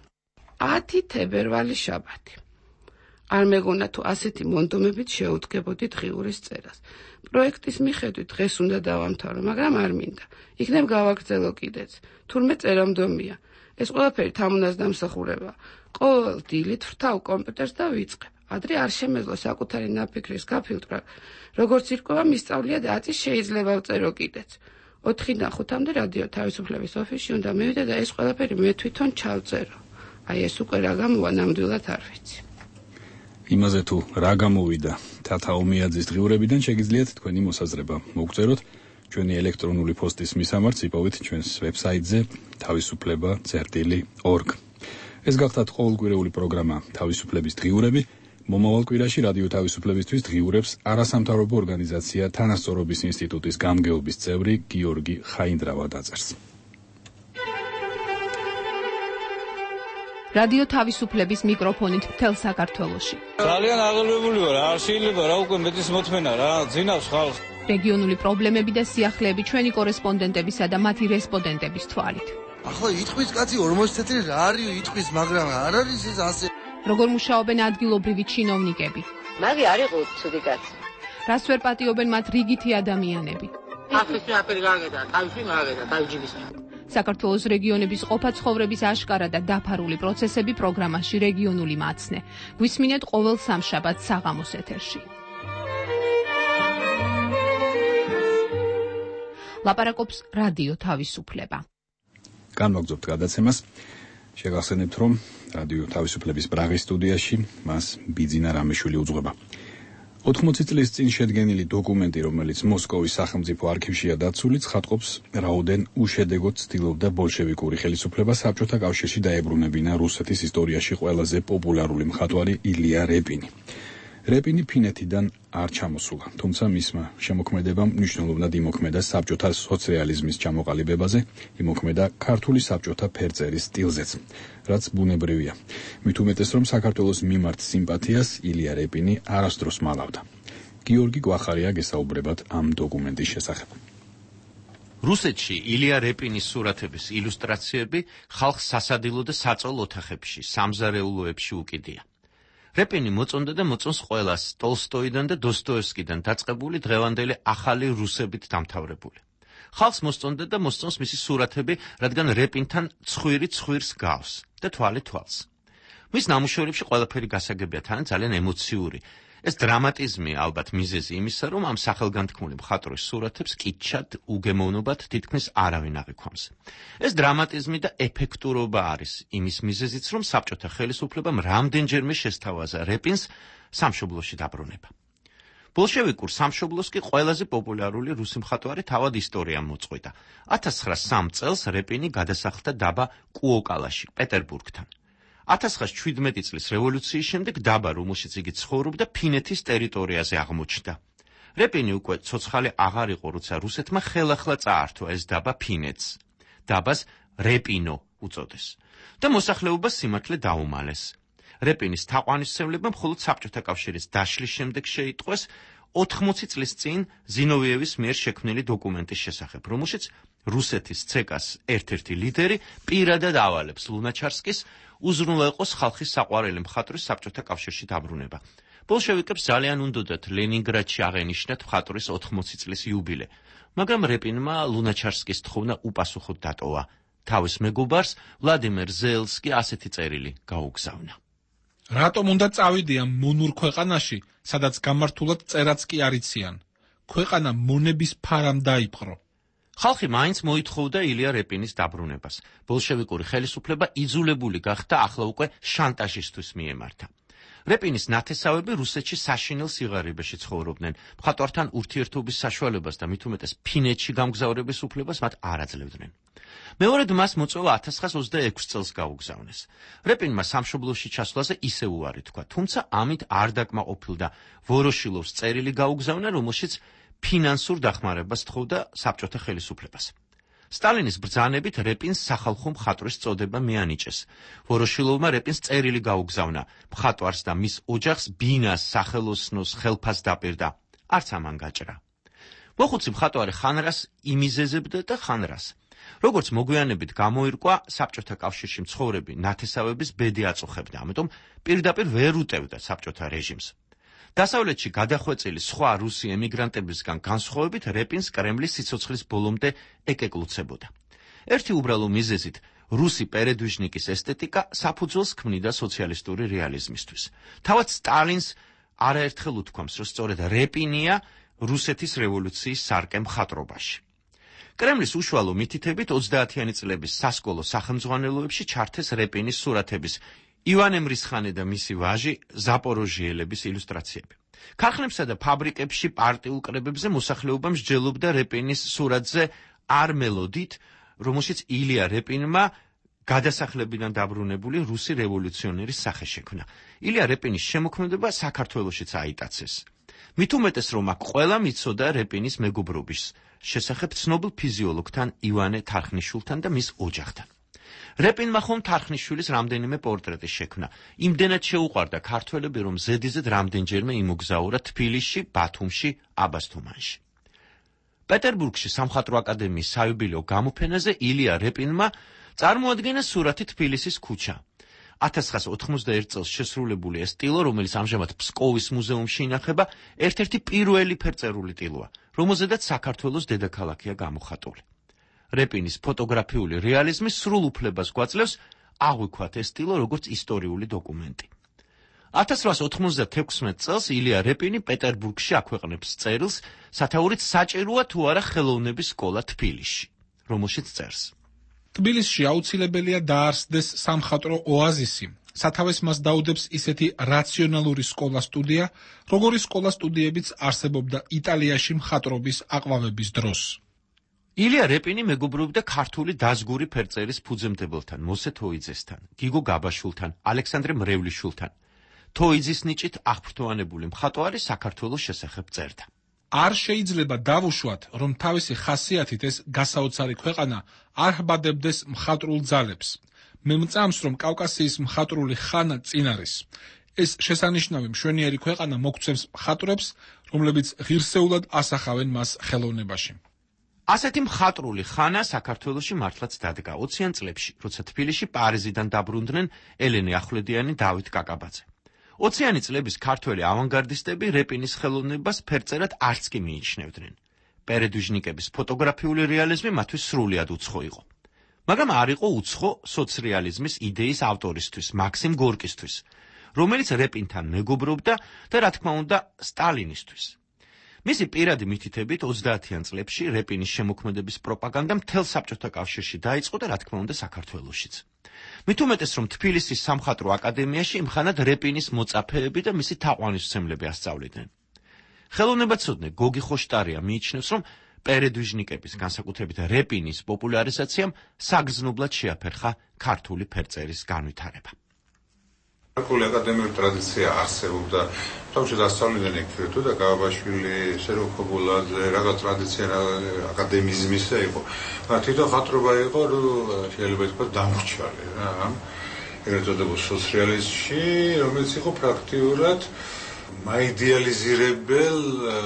Speaker 18: 10 თებერვალი შაბათი. არ მეგონა თუ ასეთი მონდომებით შეუდგებოდი დღიურის წერას. პროექტის მიხედვით დღეს უნდა დავამთავრო, მაგრამ არ მინდა. იქნებ გავაგრძელო კიდეც. თურმე წერამდომია. ეს ყველაფერი თამუნას დამსახურება. ყოველ დილით ვრთავ კომპიუტერს და ვიწყებ. ადრე არ შემეძლო საკუთარი ნაფიქრის გაფილტრა. როგორც ირკვევა მისწავლია და 10 შეიძლება ვწერო კიდეც. 4-დან 5-მდე რადიო თავისუფლების ოფისში უნდა მივიდე და ეს ყველაფერი მე თვითონ ჩავწერო. აი ეს უკვე რა გამოვა ნამდვილად არ ვიცი.
Speaker 2: იმაზე თუ რა გამოვიდა თათა ომიაძის დღიურებიდან შეგიძლიათ თქვენი მოსაზრება მოგწეროთ ჩვენი ელექტრონული პოსტის მისამართს იპოვეთ ჩვენს ვებსაიტზე თავისუფლება.org. ეს გახდათ ყოველკვირეული პროგრამა თავისუფლების დღიურები. მომავალ კვირაში რადიო თავისუფლებისთვის დღიურებს არასამთავრობო ორგანიზაცია თანასწორობის ინსტიტუტის გამგეობის წევრი გიორგი ხაინდრავა დაწერს.
Speaker 19: რადიო თავისუფლების მიკროფონით მთელ საქართველოში.
Speaker 20: ძალიან აღელვებული ვარ, არ შეიძლება რა უკვე მეტის მოთმენა რა, ძინავს ხალხს.
Speaker 19: რეგიონული პრობლემები და სიახლეები ჩვენი კორესპონდენტებისა და მათი რესპონდენტების თვალით.
Speaker 21: ახლა იტყვის კაცი 40 წელი რა არის იტყვის, მაგრამ არ არის ეს ასე.
Speaker 19: როგორ მუშაობენ ადგილობრივი ჩინოვნიკები?
Speaker 22: მაგი არ იყო ცუდი კაცი.
Speaker 19: რას ვერ პატიობენ მათ რიგითი ადამიანები?
Speaker 22: ახლა აფერი გაგედა, თავში მაგედა, თავჯიბის.
Speaker 19: საქართველოს რეგიონების ყოფა ცხოვრების აშკარა და დაფარული პროცესები პროგრამაში რეგიონული მაცნე. გვისმინეთ ყოველ სამშაბათს საღამოს ეთერში. ლაპარაკობს რადიო თავისუფლება.
Speaker 2: განვაგრძობთ გადაცემას. შეგახსენებთ, რომ რადიო თავისუფლების პრაღის სტუდიაში მას ბიძინა რამეშვილი უძღვება. 80 წლის წინ შედგენილი დოკუმენტი, რომელიც მოსკოვის სახელმწიფო არქივშია დაცული, ცხადყოფს, რაოდენ უშედეგოდ ცდილობდა ბოლშევიკური ხელისუფლება საბჭოთა კავშირში დაებრუნებინა რუსეთის ისტორიაში ყველაზე პოპულარული მხატვარი ილია რეპინი. რეპინი ფინეთიდან არ ჩამოსულა, თუმცა მისმა შემოქმედებამ მნიშვნელოვნად იმოქმედა საბჭოთა სოციალიზმის ჩამოყალიბებაზე, იმოქმედა ქართული საბჭოთა ფერწერის სტილზეც, რაც ბუნებრივია. მით უმეტეს, რომ საქართველოს მიმართ სიმპათიას ილია რეპინი არასდროს მალავდა. გიორგი გვახარია გესაუბრებად ამ დოკუმენტის შესახებ.
Speaker 23: რუსეთში ილია რეპინის სურათების ილუსტრაციები ხალხს სასადილო და საწოლ ოთახებში, სამზარეულოებში უკიდია. რეპინი მოწონდა და მოწონს ყველას ტოლსტოიდან და დოსტოევსკიდან დაწყებული დღევანდელი ახალი რუსებით დამთავრებული. ხალხს მოსწონდა და მოსწონს მისი სურათები, რადგან რეპინთან ცხვირი ცხვირს გავს და თვალი თვალს. მის ნამუშევრებში ყველაფერი გასაგებია, თან ძალიან ემოციური. ეს დრამატიზმი ალბათ მიზეზი იმისა, რომ ამ სახელგანთქმული მხატვრის სურათებს კითჩად, უგემოვნობად თითქმის არავინ აღიქვამს. ეს დრამატიზმი და ეფექტურობა არის იმის მიზეზიც, რომ საბჭოთა ხელისუფლებამ რამდენჯერმე შესთავაზა რეპინს სამშობლოში დაბრუნება. ბოლშევიკურ სამშობლოს კი ყველაზე პოპულარული რუსი მხატვარი თავად ისტორიამ მოწყვიტა. 1903 წელს რეპინი გადასახლდა დაბა კუოკალაში, პეტერბურგთან. 1917 წლის რევოლუციის შემდეგ დაბა, რომელშიც იგი ცხოვრობდა, ფინეთის ტერიტორიაზე აღმოჩნდა. რეპინი უკვე ცოცხალი აღარ იყო, როცა რუსეთმა ხელახლა წაართვა ეს დაბა ფინეთს. დაბას რეპინო უწოდეს და მოსახლეობას სიმართლე დაუმალეს. რეპინის თაყვანისმცემლება მხოლოდ საბჭოთა კავშირის დაშლის შემდეგ შეიტყვეს 80 წლის წინ ზინოვიევის მიერ შექმნილი დოკუმენტის შესახებ, რომელშიც რუსეთის ცეკას ერთ-ერთი ლიდერი პირადად ავალებს ლუნაჩარსკის უზრუნველყოს იყოს ხალხის საყვარელი მხატვრის საბჭოთა კავშირში დაბრუნება. ბოლშევიკებს ძალიან უნდოდათ ლენინგრადში აღენიშნათ მხატვრის 80 წლის იუბილე, მაგრამ რეპინმა ლუნაჩარსკის თხოვნა უპასუხოდ დატოვა. თავის მეგობარს ვლადიმერ ზელსკი ასეთი წერილი გაუგზავნა.
Speaker 24: რატომ უნდა წავიდიან მონურ ქვეყანაში, სადაც გამართულად წერაც კი არ იციან? ქვეყანა მონების ფარამ დაიპყრო.
Speaker 23: ხალხი მაინც მოითხოვდა ილია რეპინის დაბრუნებას. ბოლშევიკური ხელისუფლება იძულებული გახდა ახლა უკვე შანტაჟისთვის მიემართა. რეპინის ნათესავები რუსეთში საშინელ სიღარიბეში ცხოვრობდნენ. მხატვართან ურთიერთობის საშუალებას და მით უმეტეს ფინეთში გამგზავრების უფლებას მათ არ აძლევდნენ. მეორედ მას მოწვევა 1926 წელს გაუგზავნეს. რეპინმა სამშობლოში ჩასვლაზე ისე უარი თქვა, თუმცა ამით არ დაკმაყოფილდა. ვოროშილოვს წერილი გაუგზავნა, რომელშიც ფინანსურ დახმარებას თხოვდა საბჭოთა ხელისუფლებას. სტალინის ბრძანებით რეპინს სახალხო მხატვრის წოდება მიანიჭეს. ვოროშილოვმა რეპინს წერილი გაუგზავნა, მხატვარს და მის ოჯახს ბინას, სახელოსნოს, ხელფას დაპირდა. არც ამან გაჭრა. მოხუცი მხატვარი ხანრას იმიზეზებდა და ხანრას. როგორც მოგვიანებით გამოირკვა, საბჭოთა კავშირში მცხოვრები ნათესავების ბედი აწუხებდა, ამიტომ პირდაპირ ვერ უტევდა საბჭოთა რეჟიმს. დასავლეთში გადახვეწილი სხვა რუსი ემიგრანტებისგან განსხვავებით, რეპინს კრემლის სიცოცხლის ბოლომდე ეკეკლუცებოდა. ერთი უბრალო მიზეზით, რუსი პერედვიჟნიკის ესთეტიკა საფუძველს ქმნიდა სოციალისტური რეალიზმისთვის. თავად სტალინს არაერთხელ უთქვამს, რომ სწორედ რეპინია რუსეთის რევოლუციის სარკე მხატვრობაში. კრემლის უშუალო მითითებით 30-იანი წლების სასკოლო სახელმძღვანელოებში ჩართეს რეპინის სურათების, ივანე მრისხანე და მისი ვაჟი ზაპოროჟიელების ილუსტრაციები. ქარხნებსა და ფაბრიკებში პარტიულ კრებებზე მოსახლეობა მსჯელობდა რეპინის სურათზე არ მელოდით, რომელშიც ილია რეპინმა გადასახლებიდან დაბრუნებული რუსი რევოლუციონერის სახე შექმნა. ილია რეპინის შემოქმედება საქართველოშიც აიტაცეს. მით უმეტეს, რომ აქ ყველა მიცოდა რეპინის მეგობრობის შესახებ ცნობილ ფიზიოლოგთან ივანე თარხნიშვილთან და მის ოჯახთან. რეპინმა ხომ თარხნიშვილის რამდენიმე პორტრეტი შექმნა. იმდენად შეუყვარდა ქართველები, რომ ზედიზედ რამდენჯერმე იმოგზაურა თბილისში, ბათუმში, აბასთუმანში. პეტერბურგში სამხატვრო აკადემიის საიუბილეო გამოფენაზე ილია რეპინმა წარმოადგინა სურათი თბილისის ქუჩა. 1991 წელს შესრულებული ეს ტილო, რომელიც ამჟამად ფსკოვის მუზეუმში ინახება, ერთ-ერთი პირველი ფერწერული ტილოა, რომელზედაც საქართველოს დედაქალაქია გამოხატული. რეპინის ფოტოგრაფიული რეალიზმი სრულ უფლებას გვაძლევს აღვიქვათ ეს ტილო როგორც ისტორიული დოკუმენტი. 1896 წელს ილია რეპინი პეტერბურგში აქვეყნებს წერილს, სათაურით საჭიროა თუ არა ხელოვნების სკოლა თბილისში, რომელშიც წერს.
Speaker 24: თბილისში აუცილებელია დაარსდეს სამხატვრო ოაზისი. სათავეს მას დაუდებს ისეთი რაციონალური სკოლა-სტუდია, როგორი სკოლა-სტუდიებიც არსებობდა იტალიაში მხატვრობის აყვავების დროს.
Speaker 23: ილია რეპინი მეგობრობდა ქართული დაზგური ფერწერის ფუძემდებელთან, მოსე თოიძესთან, გიგო გაბაშვილთან, ალექსანდრე მრევლიშვილთან. თოიძის ნიჭით აღფრთოვანებული მხატვარი საქართველოს შესახებ წერდა.
Speaker 24: არ შეიძლება დავუშვათ, რომ თავისი ხასიათით ეს გასაოცარი ქვეყანა არ ჰბადებდეს მხატვრულ ძალებს. მე მწამს, რომ კავკასიის მხატვრული ხანა წინ არის. ეს შესანიშნავი მშვენიერი ქვეყანა მოგცემს მხატვრებს, რომლებიც ღირსეულად ასახავენ მას ხელოვნებაში.
Speaker 23: ასეთი მხატვრული ხანა საქართველოში მართლაც დადგა 20-იან წლებში, როცა თბილისში პარიზიდან დაბრუნდნენ ელენე ახვლედიანი, დავით კაკაბაძე. 20-იანი წლების ქართველი ავანგარდისტები რეპინის ხელოვნებას ფერწერად არც კი მიიჩნევდნენ. პერედვიჟნიკების ფოტოგრაფიული რეალიზმი მათთვის სრულიად უცხო იყო. მაგრამ არ იყო უცხო სოცრეალიზმის იდეის ავტორისთვის, მაქსიმ გორკისთვის, რომელიც რეპინთან მეგობრობდა და რა თქმა უნდა სტალინისთვის. მისი პირადი მითითებით 30-იან წლებში რეპინის შემოქმედების პროპაგანდა მთელ საბჭოთა კავშირში დაიწყო და რა თქმა უნდა საქართველოშიც. მით უმეტეს, რომ თბილისის სამხატვრო აკადემიაში იმხანად რეპინის მოწაფეები და მისი თაყვანისმცემლები ასწავლიდნენ. ხელოვნებაცოდნე გოგი ხოშტარია მიიჩნევს, რომ პერედვიჟნიკების, განსაკუთრებით რეპინის პოპულარიზაციამ საგრძნობლად შეაფერხა ქართული ფერწერის განვითარება.
Speaker 9: ქართული აკადემიური ტრადიცია არსებობდა. თავში დასწავლიდნენ იქ თუდა გაბაშვილი, სეროხობულაძე, რაღაც ტრადიცია აკადემიზმისა იყო. თვითონ ხატრობა იყო, შეიძლება ითქვას დამრჩალი რა. ეგრეთ წოდებულ სოციალიზმში, რომელიც იყო პრაქტიულად მაიდეალიზირებელ,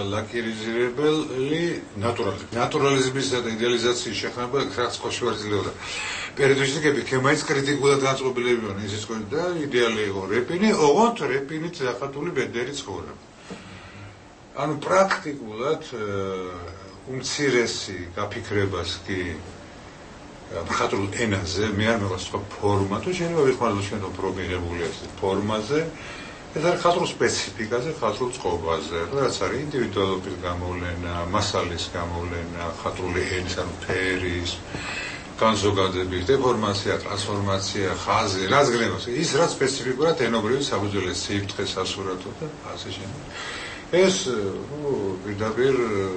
Speaker 9: ლაკირიზირებელი ნატურალიზმისა და იდეალიზაციის შეხება რაც ხოშვარი ძლეოდა. პერედვიჟნიკები ქემაიც კრიტიკულად განწყობილებიან ისიც და იდეალი იყო რეპინი, ოღონდ რეპინით დახატული ბედერი ცხოვრება. ანუ პრაქტიკულად უმცირესი გაფიქრებას კი მხატვრულ ენაზე, მე არ მეგონს სხვა ფორმა, თუ შეიძლება ვიხმაროთ ჩვენ პროგრამირებული ეს ფორმაზე, ეს არის მხატვრულ სპეციფიკაზე, მხატვრულ წყობაზე, რაც არის ინდივიდუალობის გამოვლენა, მასალის გამოვლენა, მხატვრული ენის, ანუ ფერის განზოგადების, დეფორმაცია, ტრანსფორმაცია, ხაზი, რაც გნევს, ის რაც სპეციფიკურად ენობრივი საფუძველი სიფრთხე სასურათო და ასე შემდეგ. ეს პირდაპირ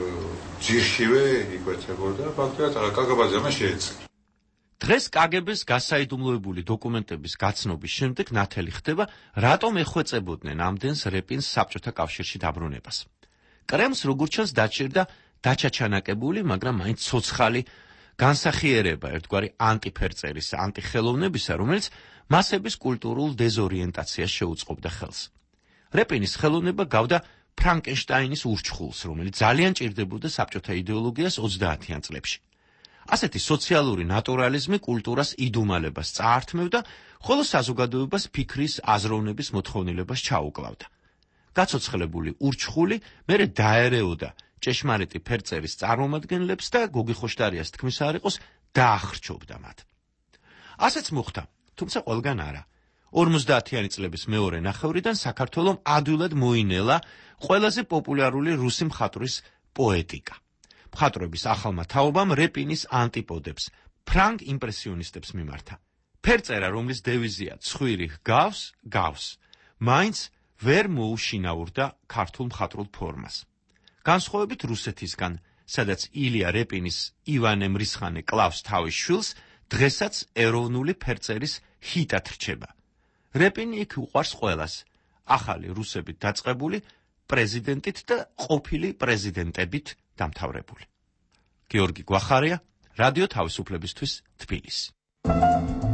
Speaker 9: ძირშივე იკვეთებოდა, ფაქტობრივად კაგაბაძე ამას შეეწირა.
Speaker 23: დღეს კგბ-ს გასაიდუმლოებული დოკუმენტების გაცნობის შემდეგ ნათელი ხდება, რატომ ეხვეწებოდნენ ამდენს რეპინს საბჭოთა კავშირში დაბრუნებას. კრემლს როგორც ჩანს დაჭირდა დაჩაჩანაკებული, მაგრამ მაინც ცოცხალი განსახიერება ერთგვარი ანტიფერწერის, ანტიხელოვნებისა, რომელიც მასების კულტურულ დეზორიენტაციას შეუწყობდა ხელს. რეპინის ხელოვნება გავდა ფრანკენშტაინის ურჩხულს, რომელიც ძალიან ჭირდებოდა საბჭოთა იდეოლოგიას 30-იან წლებში. ასეთი სოციალური ნატურალიზმი კულტურას იდუმალებას წაართმევდა, ხოლო საზოგადოებას ფიქრის აზროვნების მოთხოვნილებას ჩაუკლავდა. გაცოცხლებული ურჩხული მერე დაერეოდა ჭეშმარიტი ფერწერის წარმომადგენლებს და გოგი ხოშტარიას თქმის არ იყოს დაახრჩობდა მათ. ასეც მოხდა, თუმცა ყველგან არა. 50-იანი წლების მეორე ნახევრიდან საქართველომ ადვილად მოინელა ყველაზე პოპულარული რუსი მხატვრის პოეტიკა. მხატვრების ახალმა თაობამ რეპინის ანტიპოდებს, ფრანგ იმპრესიონისტებს მიმართა. ფერწერა, რომლის დევიზია ცხვირი ჰგავს, გავს, მაინც ვერ მოუშინაურდა ქართულ მხატვრულ ფორმას. განსხვავებით რუსეთისგან, სადაც ილია რეპინის ივანე მრისხანე კლავს თავის შვილს, დღესაც ეროვნული ფერწერის ჰიტად რჩება. რეპინი იქ უყვარს ყველას, ახალი რუსებით დაწყებული პრეზიდენტით და ყოფილი პრეზიდენტებით დამთავრებული. გიორგი გვახარია, რადიო თავისუფლებისთვის, თბილისი.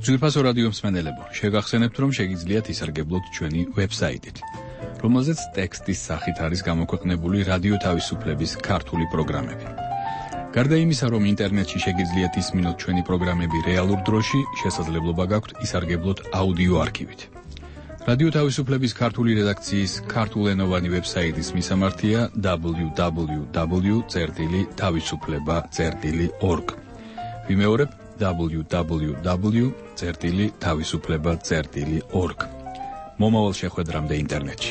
Speaker 2: ძვირფასო რადიო მსმენელებო, შეგახსენებთ, რომ შეგიძლიათ ისარგებლოთ ჩვენი ვებსაიტით, რომელზეც ტექსტის სახით არის გამოქვეყნებული რადიო თავისუფლების ქართული პროგრამები. გარდა იმისა, რომ ინტერნეტში შეგიძლიათ ისმინოთ ჩვენი პროგრამები რეალურ დროში, შესაძლებლობა გაქვთ ისარგებლოთ აუდიო არქივით. რადიო თავისუფლების ქართული რედაქციის ქართულენოვანი ვებსაიტის მისამართია www.tavisufleba.org. ვიმეორებ www.tavisufleba.org. მომავალ შეხვედრამდე ინტერნეტში.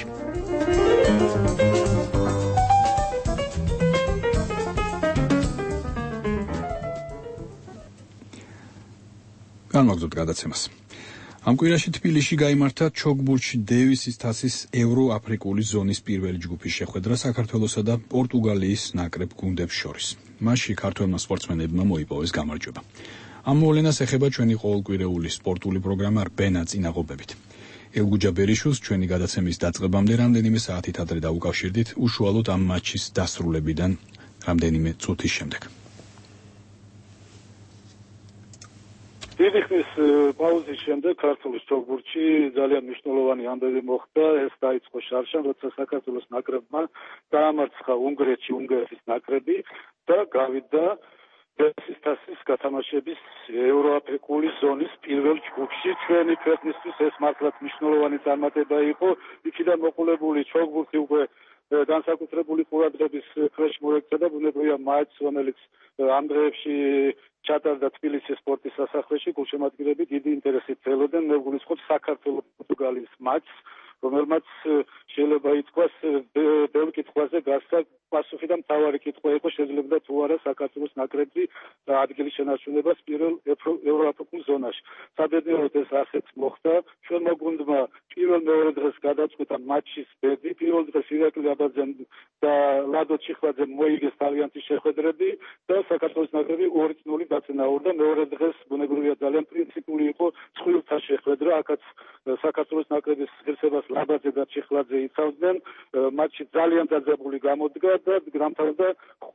Speaker 2: განვაგრძობთ გადაცემას. ამ კვირაში თბილისში გაიმართა ჩოგბურთში დევისის თასის ევროაფრიკული ზონის პირველი ჯგუფის შეხვედრა საქართველოსა და პორტუგალიის ნაკრებ გუნდებს შორის. მასში ქართველმა სპორტსმენებმა მოიპოვეს გამარჯვება. ამ მოვლენას ეხება ჩვენი ყოველკვირეული სპორტული პროგრამა რბენა წინაღობებით. ელგუჯა ბერიშვილს ჩვენი გადაცემის დაწყებამდე რამდენიმე საათით ადრე დაუკავშირდით უშუალოდ ამ მატჩის დასრულებიდან რამდენიმე წუთის შემდეგ.
Speaker 1: დიდი ხნის პაუზის შემდეგ ქართულის ჩოგბურთში ძალიან მნიშვნელოვანი ამბები მოხდა. ეს დაიწყო შარშან, როცა საქართველოს ნაკრებმა დაამარცხა უნგრეთში უნგრეთის ნაკრები და გავიდა დევისის თასის გათამაშების ევროაფრიკული ზონის პირველ ჯგუფში. ჩვენი ქვეყნისთვის ეს მართლაც მნიშვნელოვანი წარმატება იყო. იქიდან მოყოლებული ჩოგბურთი უკვე განსაკუთრებული ყურადღების ქვეშ მოექცა და ბუნებრივია მატჩს, რომელიც ამ დღეებში ჩატარდა თბილისის სპორტის სასახლეში, გულშემატკივრები დიდი ინტერესით ელოდნენ. მე ვგულისხმობ საქართველოს პორტუგალიის მატჩს, რომელმაც შეიძლება ითქვას ბევრ კითხვაზე გასცა პასუხი და მთავარი კითხვა იყო, შეძლებდა თუ არა საქართველოს ნაკრები ადგილის შენარჩუნებას პირველ ევროაფრიკულ ზონაში. საბედნიეროდ ეს ასეც მოხდა. ჩვენმა გუნდმა პირველ-მეორე დღეს გადაწყვიტა მატჩის ბედი. პირველ დღეს ირაკლი აბაძემ და ლადო ჩიხლაძემ მოიგეს თავიანთი შეხვედრები და საქართველოს ნაკრები 2-0 დაწინაურდა. მეორე დღეს ბუნებრივია ძალიან პრინციპული იყო წყვილთა შეხვედრა. აქაც საქართველოს ნაკრების ღირსებას ლაბაძე და ჩიხლაძე იცავდნენ. მატჩი ძალიან დაძაბული გამოდგა და გამთავრდა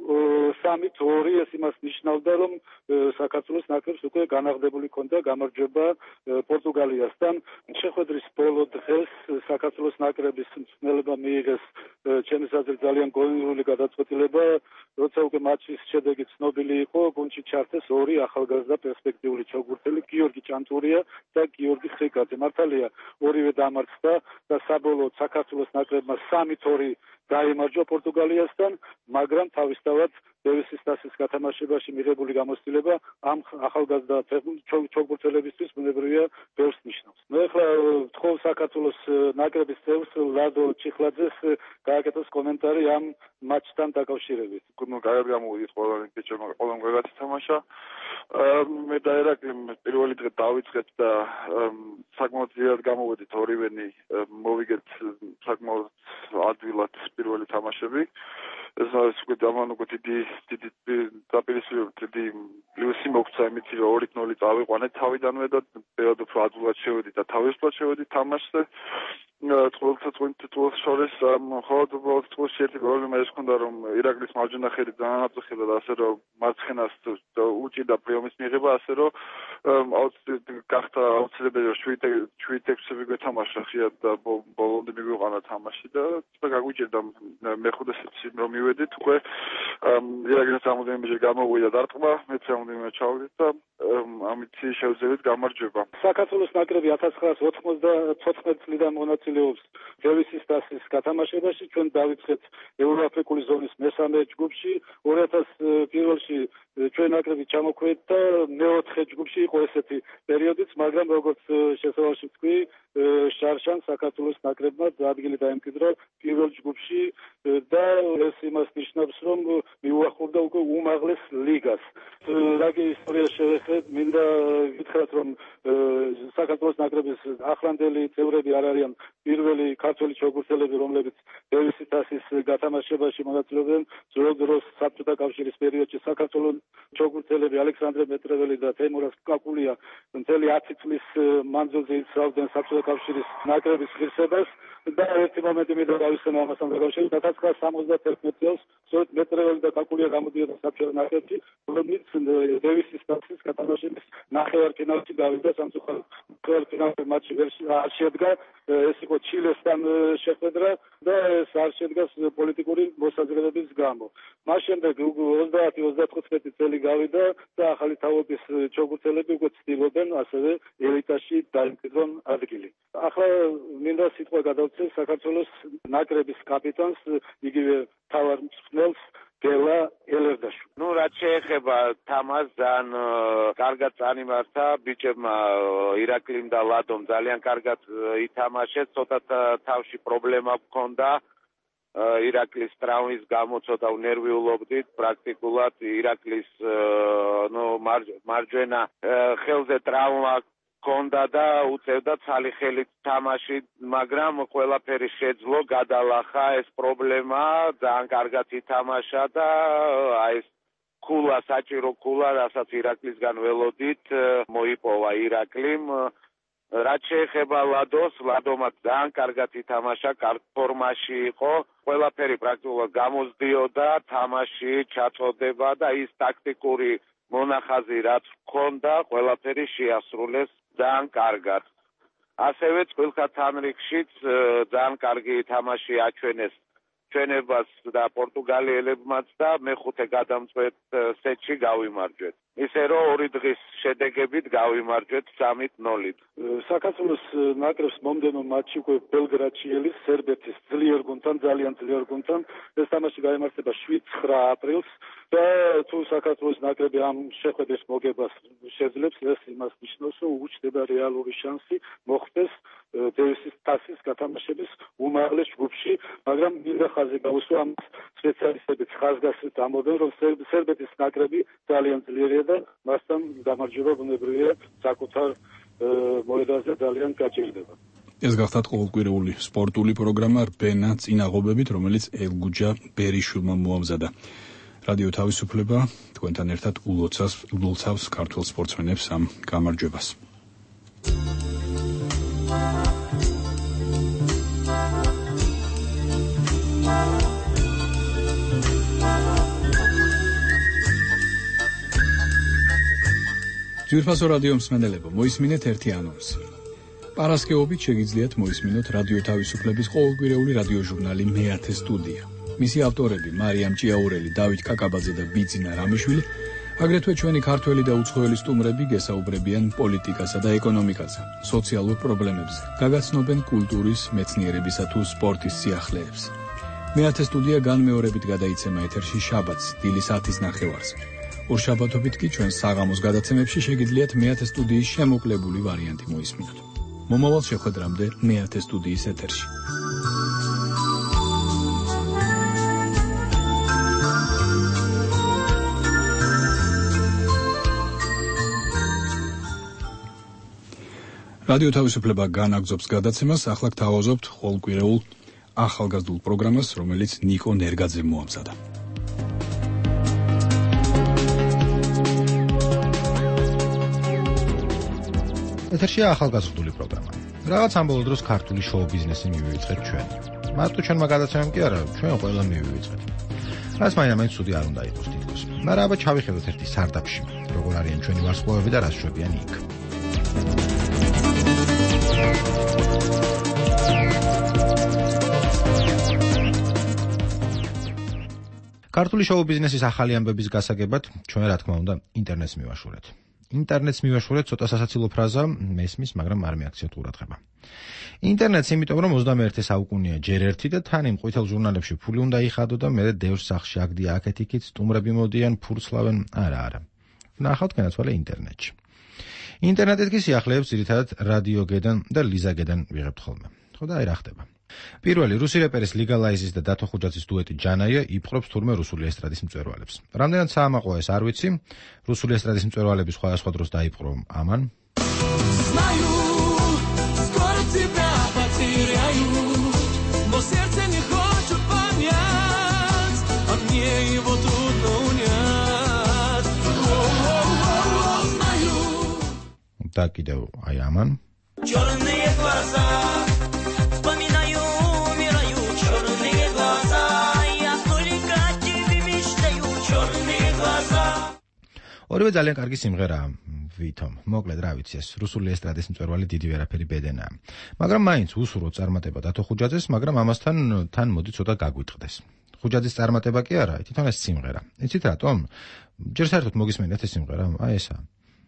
Speaker 1: 3-2. ეს იმას ნიშნავდა, რომ საქართველოს ნაკრებს უკვე განაღდებული ჰქონდა გამარჯვება პორტუგალიასთან. შეხვედრის ბოლო დღეს საქართველოს ნაკრების მწვრთნელებმა მიიღეს ჩემის აზრით ძალიან გონივრული გადაწყვეტილება, როცა უკვე მატჩის შედეგი ცნობილი იყო, გუნდში ჩართეს ორი ახალგაზრდა პერსპექტიული ჩოგბურთელი, გიორგი ჭანტურია და გიორგი ხრიკაძე. მართალია ორივე დამარცხდა და საბოლოოდ საქართველოს ნაკრებმა 3-2 დაიმარჯვა პორტუგალიასთან, მაგრამ თავისთავად დევისის თასის გათამაშებაში მიღებული გამოცდილება ამ ახალგაზრდა ჩოგბურთელებისთვის ბუნებრივია ბევრს ნიშნავს. მე ახლა ვთხოვ საქართველოს ნაკრების წევრს ლადო ჩიხლაძეს გააკეთოს კომენტარი ამ მატჩთან დაკავშირებით.
Speaker 5: გუნდმა კარგად გამოვიდით ყველანი ბიჭებმა, ყველამ კარგად ითამაშა. მე და ირაკლი პირველი დღე დავიწყეთ და საკმაოდ ძლიერ გამოვედით ორივენი, მოვიგეთ საკმაოდ ადვილად პირველი თამაშები. ეს არის უკვე დიდი დაპირისპირებული დიდი პლუსი მოგვცა იმით, რომ 2-0 წავიყვანეთ თავიდანვე და ბევრად უფრო ადვილად შევედით და თავისუფლად შევედით თამაშზე. წყვილთა შორის მხოლოდ წყვილში ერთი პრობლემა ეს ჰქონდა, რომ ირაკლის მარჯვენა ხელი ძალიან აწუხებდა და ასე რომ მარცხენას უჭირდა პრიომის მიღება, ასე რომ გახდა აუცილებელი რომ 7-6 გვეთამაშა ხიად და ბოლომდე მიგვიყვანა თამაში და გაგვიჭირდა მეხუთე სეტში რომ მივედით უკვე ირაკლის რამოდენიმეჯერ გამოვიდა დარტყმა, მეც რამოდენიმე ჩავდით და ამით შევძლებთ გამარჯვება. საქართველოს ნაკრები 1994 წლიდან მონაწილეობს დევისის თასის გათამაშებაში. ჩვენ დავიწყეთ ევროაფრიკული ზონის მესამე ჯგუფში. 2001-ში ჩვენ ნაკრები ჩამოქვეითდა მეოთხე ჯგუფში იყო ესეთი პერიოდიც, მაგრამ როგორც შესავალში ვთქვი, შარშან საქართველოს ნაკრებმა ადგილი დაემკვიდრა პირველ ჯგუფში და ეს იმას ნიშნავს, რომ მიუახლოვდა უკვე უმაღლეს ლიგას. რაგი ისტორია შევეხეთ, მინდა გითხრათ, რომ საქართველოს ნაკრების ახლანდელი წევრები არ არიან პირველი ქართველი ჩოგბურთელები, რომლებიც დევისის თასის გათამაშებაში მონაწილეობდნენ. ძველ დროს საბჭოთა კავშირის პერიოდში საქართველოს ჩოგბურთელები ალექსანდრე მეტრეველი და თეიმურაზ კაკულია მთელი 10 წლის მანძილზე იცავდნენ საბჭოთა კავშირის ნაკრების ღირსებას.
Speaker 1: და ერთი მომენტი მინდა გავიხსენო ამასთან დაკავშირებით 1971 წელს სწორედ მეტრეველი და კაკულია გამოდიოდა საბჭოთა ნაკრებში, რომლებიც დევისის თასის გათამაშების ნახევარფინალში გავიდა სამწუხაროდ ნახევარფინალში მატჩი ვერ შედგა. ეს იყო ჩილესთან შეხვედრა და ეს არ შედგა პოლიტიკური მოსაზრებების გამო. მას შემდეგ 30-35 წელი გავიდა და ახალი თაობის ჩოგურთელები უკვე ცდილობენ ასევე ელიტაში დაიმკვიდრონ ადგილი. ახლა მინდა სიტყვა გადავცე საქართველოს ნაკრების კაპიტანს, იგივე მთავარ მწვრთნელს გელა ელერდაშვილს.
Speaker 3: რაც შეეხება თამაშს, ძალიან კარგად წამიმართა ბიჭებმა ირაკლიმ და ლადომ ძალიან კარგად ითამაშეს, ცოტა თავში პრობლემა ჰქონდა. ირაკლის ტრავმის გამო ცოტა ნერვიულობდით, პრაქტიკულად ირაკლის მარჯვენა ხელზე ტრავმა ჰქონდა და უწევდა ცალი ხელით თამაში, მაგრამ ყველაფერი შეძლო, გადალახა ეს პრობლემა, ძალიან კარგად ითამაშა და ეს ქულა, საჭირო ქულა, რასაც ირაკლისგან ველოდით, მოიპოვა ირაკლიმ. რაც შეეხება ლადოს, ლადომაც ძალიან კარგად ითამაშა, კარგ ფორმაში იყო, ყველაფერი პრაქტიკულად გამოზდიოდა, თამაში ჩაწოდება და ის ტაქტიკური მონახაზი რაც ჰქონდა, ყველაფერი შეასრულეს ძალიან კარგად. ასევე წყვილთა თანრიგშიც ძალიან კარგი თამაში აჩვენეს ჩვენებას და პორტუგალიელებმაც და მეხუთე გადამწყვეტ სეტში გავიმარჯვეთ. ისე რომ ორი დღის შედეგებით გავიმარჯვეთ 3-0.
Speaker 1: საქართველოს ნაკრებს მომდევნო მატჩი უკვე ბელგრადში ელის სერბეთის ძლიერ გუნდთან, ძალიან ძლიერ გუნდთან. ეს თამაში გაიმართება 7-9 აპრილს და თუ საქართველოს ნაკრები ამ შეხვედრის მოგებას შეძლებს, ეს იმას ნიშნავს, რომ უჩნდება რეალური შანსი მოხდეს დევისის თასის გათამაშების უმაღლეს ჯგუფში, მაგრამ მინდა ხაზი გავუსვა ამ სპეციალისტებიც ხაზგასმით ამბობენ, რომ სერბეთის ნაკრები ძალიან ძლიერია და მასთან გამარჯვება ბუნებრივია საკუთარ მოედანზე ძალიან გაჭირდება.
Speaker 2: ეს გახდათ ყოველკვირეული სპორტული პროგრამა რბენა წინაღობებით, რომელიც ელგუჯა ბერიშვილმა მოამზადა. რადიო თავისუფლება თქვენთან ერთად ულოცავს ქართველ სპორტსმენებს ამ გამარჯვებას. ძვირფასო რადიო მსმენელებო, მოისმინეთ ერთი ანონსი. პარასკევობით შეგიძლიათ მოისმინოთ რადიო თავისუფლების ყოველკვირეული რადიო ჟურნალი მეათე სტუდია. მისი ავტორები მარიამ ჭიაურელი, დავით კაკაბაძე და ბიძინა რამიშვილი, აგრეთვე ჩვენი ქართველი და უცხოელი სტუმრები გესაუბრებიან პოლიტიკასა და ეკონომიკაზე, სოციალურ პრობლემებზე, გაგაცნობენ კულტურის, მეცნიერებისა თუ სპორტის სიახლეებს. მეათე სტუდია განმეორებით გადაიცემა ეთერში შაბათს, დილის 10:30-ზე. ორშაბათობით კი ჩვენ საღამოს გადაცემებში შეგიძლიათ მეათე სტუდიის შემოკლებული ვარიანტი მოისმინოთ. მომავალ შეხვედრამდე მეათე სტუდიის ეთერში. რადიო თავისუფლება განაგრძობს გადაცემას, ახლა გთავაზობთ ყოველკვირეულ ახალგაზრდულ პროგრამას, რომელიც ნიკო ნერგაძემ მოამზადა.
Speaker 4: ეთერშია ახალგაზრდული პროგრამა. რაღაც ამ ბოლო დროს ქართული შოუ ბიზნესი მივივიწყეთ ჩვენ. მარტო ჩვენმა გადაცემამ კი არა, ჩვენ ყველა მივივიწყეთ. რაც მაინც ცუდი არ უნდა იყოს თითქოს. მაგრამ აბა ჩავიხედოთ ერთი სარდაფში, როგორ არიან ჩვენი ვარსკვლავები და რას შვებიან იქ. ქართული შოუ ბიზნესის ახალი ამბების გასაგებად ჩვენ რა თქმა უნდა ინტერნეტს მივაშურეთ. ინტერნეტს მივაშურეთ ცოტა სასაცილო ფრაზა მესმის, მაგრამ არ მეაქციოთ ყურადღება. ინტერნეტს იმიტომ რომ 21 საუკუნეა ჯერ ერთი და თან იმ ყვითელ ჟურნალებში ფული უნდა იხადო და მე დევს სახში აგდია აქეთ-იქით სტუმრები მოდიან, ფურცლავენ, არა. ნახავთ განაცვალე ინტერნეტში. ინტერნეტით კი სიახლეებს ძირითადად რადიოგედან და ლიზაგედან ვიღებთ ხოლმე. ხო და აი რა ხდება. პირველი რუსი რეპერის ლიგალაიზის და დათო ხუჯაძის დუეტი ჯანაია იპყრობს თურმე რუსული ესტრადის მწვერვალებს. რამდენად საამაყოა ეს არ ვიცი. რუსული ესტრადის მწვერვალები სხვადასხვა დროს დაიპყრო ამან. და კიდევ აი ამან. Черные глаза вспоминаю ორივე ძალიან კარგი სიმღერაა, ვითომ. მოკლედ რა ვიცი, ეს რუსული ესტრადის მწვერვალი დიდი ვერაფერი ბედენაა. მაგრამ მაინც უსურვო წარმატება დათო ხუჯაძეს, მაგრამ ამასთან მოდი ცოტა გაგვიტყდეს. ხუჯაძის წარმატება კი არა, თვითონ ეს სიმღერა. იცით რატომ? ჯერ საერთოდ მოგისმენთ ეს სიმღერა? აი ესაა.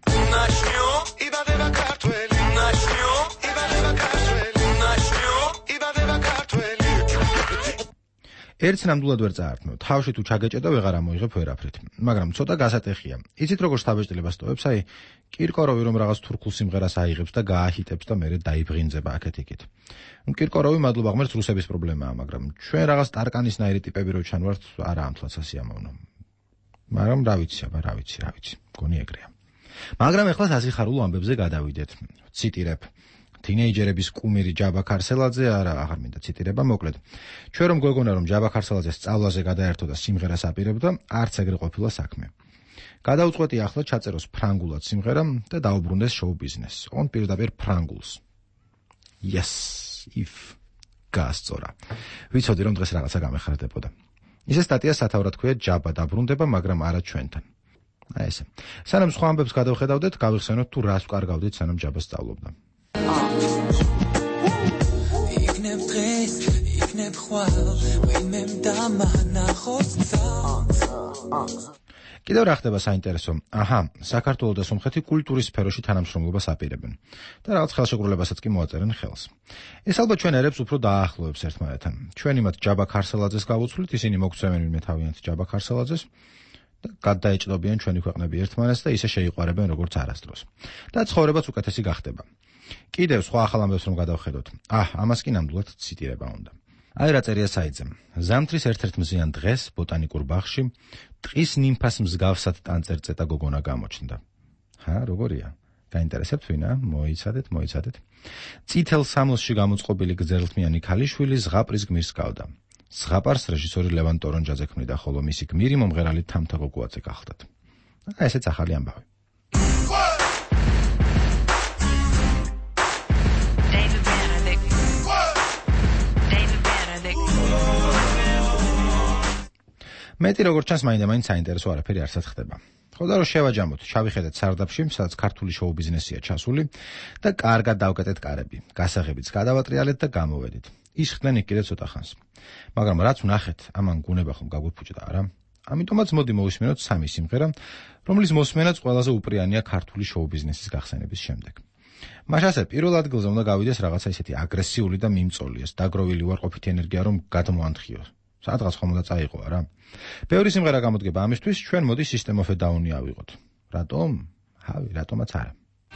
Speaker 4: ერთს ნამდვილად ვერ წაართმევ. თავში თუ ჩაგეჭე და ვეღარ ამოიღებ ვერაფრით. მაგრამ ცოტა გასატეხია. იცით როგორ შთაბეჭდილებას ტოვებს? აი, კირკოროვი რომ რაღაც თურქულ სიმღერას აიღებს და გააჰიტებს და მერე დაიბრინძება აქეთ-იქით. კირკოროვი მადლობა ღმერთს რუსების პრობლემაა, მაგრამ ჩვენ რაღაც ტარკანისნაირი ტიპები რო ჩანვართ, არა ამ თვალსა სიამოვნო. მაგრამ რა ვიცი, მგონი ეგრეა. მაგრამ ეხლა სასიხარულო ამბებზე გადავიდეთ. ციტირებ. თინეიჯერების კუმირი ჯაბა ქარსელაძე, აღარ მინდა ციტირება, მოკლედ. ჩვენ რომ გვეგონა რომ ჯაბა ქარსელაძე სწავლაზე გადაერთო და სიმღერას აპირებდა, არც ეგრე ყოფილა საქმე. გადაუწყვეტი ახლა ჩაწეროს ფრანგულად სიმღერა და დაუბრუნდეს შოუ ბიზნესს. on პირდაპირ ფრანგულს. Yes, if გასწორა. ვიცოდი რომ დღეს რაღაცა გამეხარდებოდა. ისე სტატია სათავრად ქვია ჯაბა დაბრუნდება, მაგრამ არა ჩვენთან. აი ესე. სანამ სხვა ამბებს გადავხედავდეთ, გავიხსენოთ თუ რას ვკარგავდით სანამ ჯაბა სწავლობდა. იქნებ დღეს, იქნებ ხვალ, ვინმე დამანახოს წამს. კიდევ რა ხდება საინტერესო? აჰა, საქართველო და სომხეთი კულტურის სფეროში თანამშრომლობას აპირებენ და რაღაც ხელშეკრულებასაც კი მოაწერენ ხელს. ეს ალბათ ჩვენ ერებს უფრო დაახლოებს ერთმანეთთან. ჩვენ იმათ ჯაბა ქარსელაძეს გავუცვლით, ისინი მოგწევენ ვინმე თავიანთ ჯაბა ქარსელაძეს და გადაეჭდობიან ჩვენი ქვეყნები ერთმანეთს და ისე შეიყვარებენ როგორც არასდროს. და ცხოვრებაც უკეთესი გახდება. კიდევ სხვა ახალ ამბებს რომ გადავხედოთ. ამას კი ნამდვილად ციტირება უნდა. აი რა წერია საიტზე. ზამთრის ერთ-ერთ მზიან დღეს ბოტანიკურ ბაღში ტყის ნიმფას მსგავსად ტანწერწეტა გოგონა გამოჩნდა. როგორია? გაინტერესებთ ვინა? მოიცადეთ. წითელ სამოსში გამოწყობილი გრძელთმიანი ქალიშვილი ზღაპრის გმირს გავდა. ზღაპარს რეჟისორი ლევან ტორონჯაძე ქმნიდა, ხოლო მისი გმირი მომღერალი თამთა გოგუაძე გახლდათ. ესეც ახალი ამბავი. მეტი როგორც ჩანს მაინდა-მაინც საინტერესო არაფერი არსად ხდება. ხოდა რომ შევაჯამოთ, ჩავიხედეთ სარდაფში, სადაც ქართული შოუ ბიზნესია ჩასული და კარგად დავკეტეთ კარები. გასაღებიც გადავატრიალეთ და გამოვედით. ისხდნენ იქ კიდე ცოტა ხანს. მაგრამ რაც ვნახეთ, ამან გუნება ხომ გაგვიფუჭდა, არა? ამიტომაც მოდი მოვისმინოთ სამი სიმღერა, რომლის მოსმენაც ყველაზე უპრიანია ქართული შოუ ბიზნესის გახსენების შემდეგ. მაშასე პირველ ადგილზე უნდა გავიდეს რაღაცა ისეთი აგრესიული და მიმწოლი, ეს დაგროვილი უარყოფითი ენერგია რომ გადმოანთხიოს. სადღაც ხომ უნდა წაიღო, არა? ბევრი სიმღერა გამოდგება ამისთვის, ჩვენ მოდი System of a Down-ი ავიღოთ. რატომ? რატომაც არა.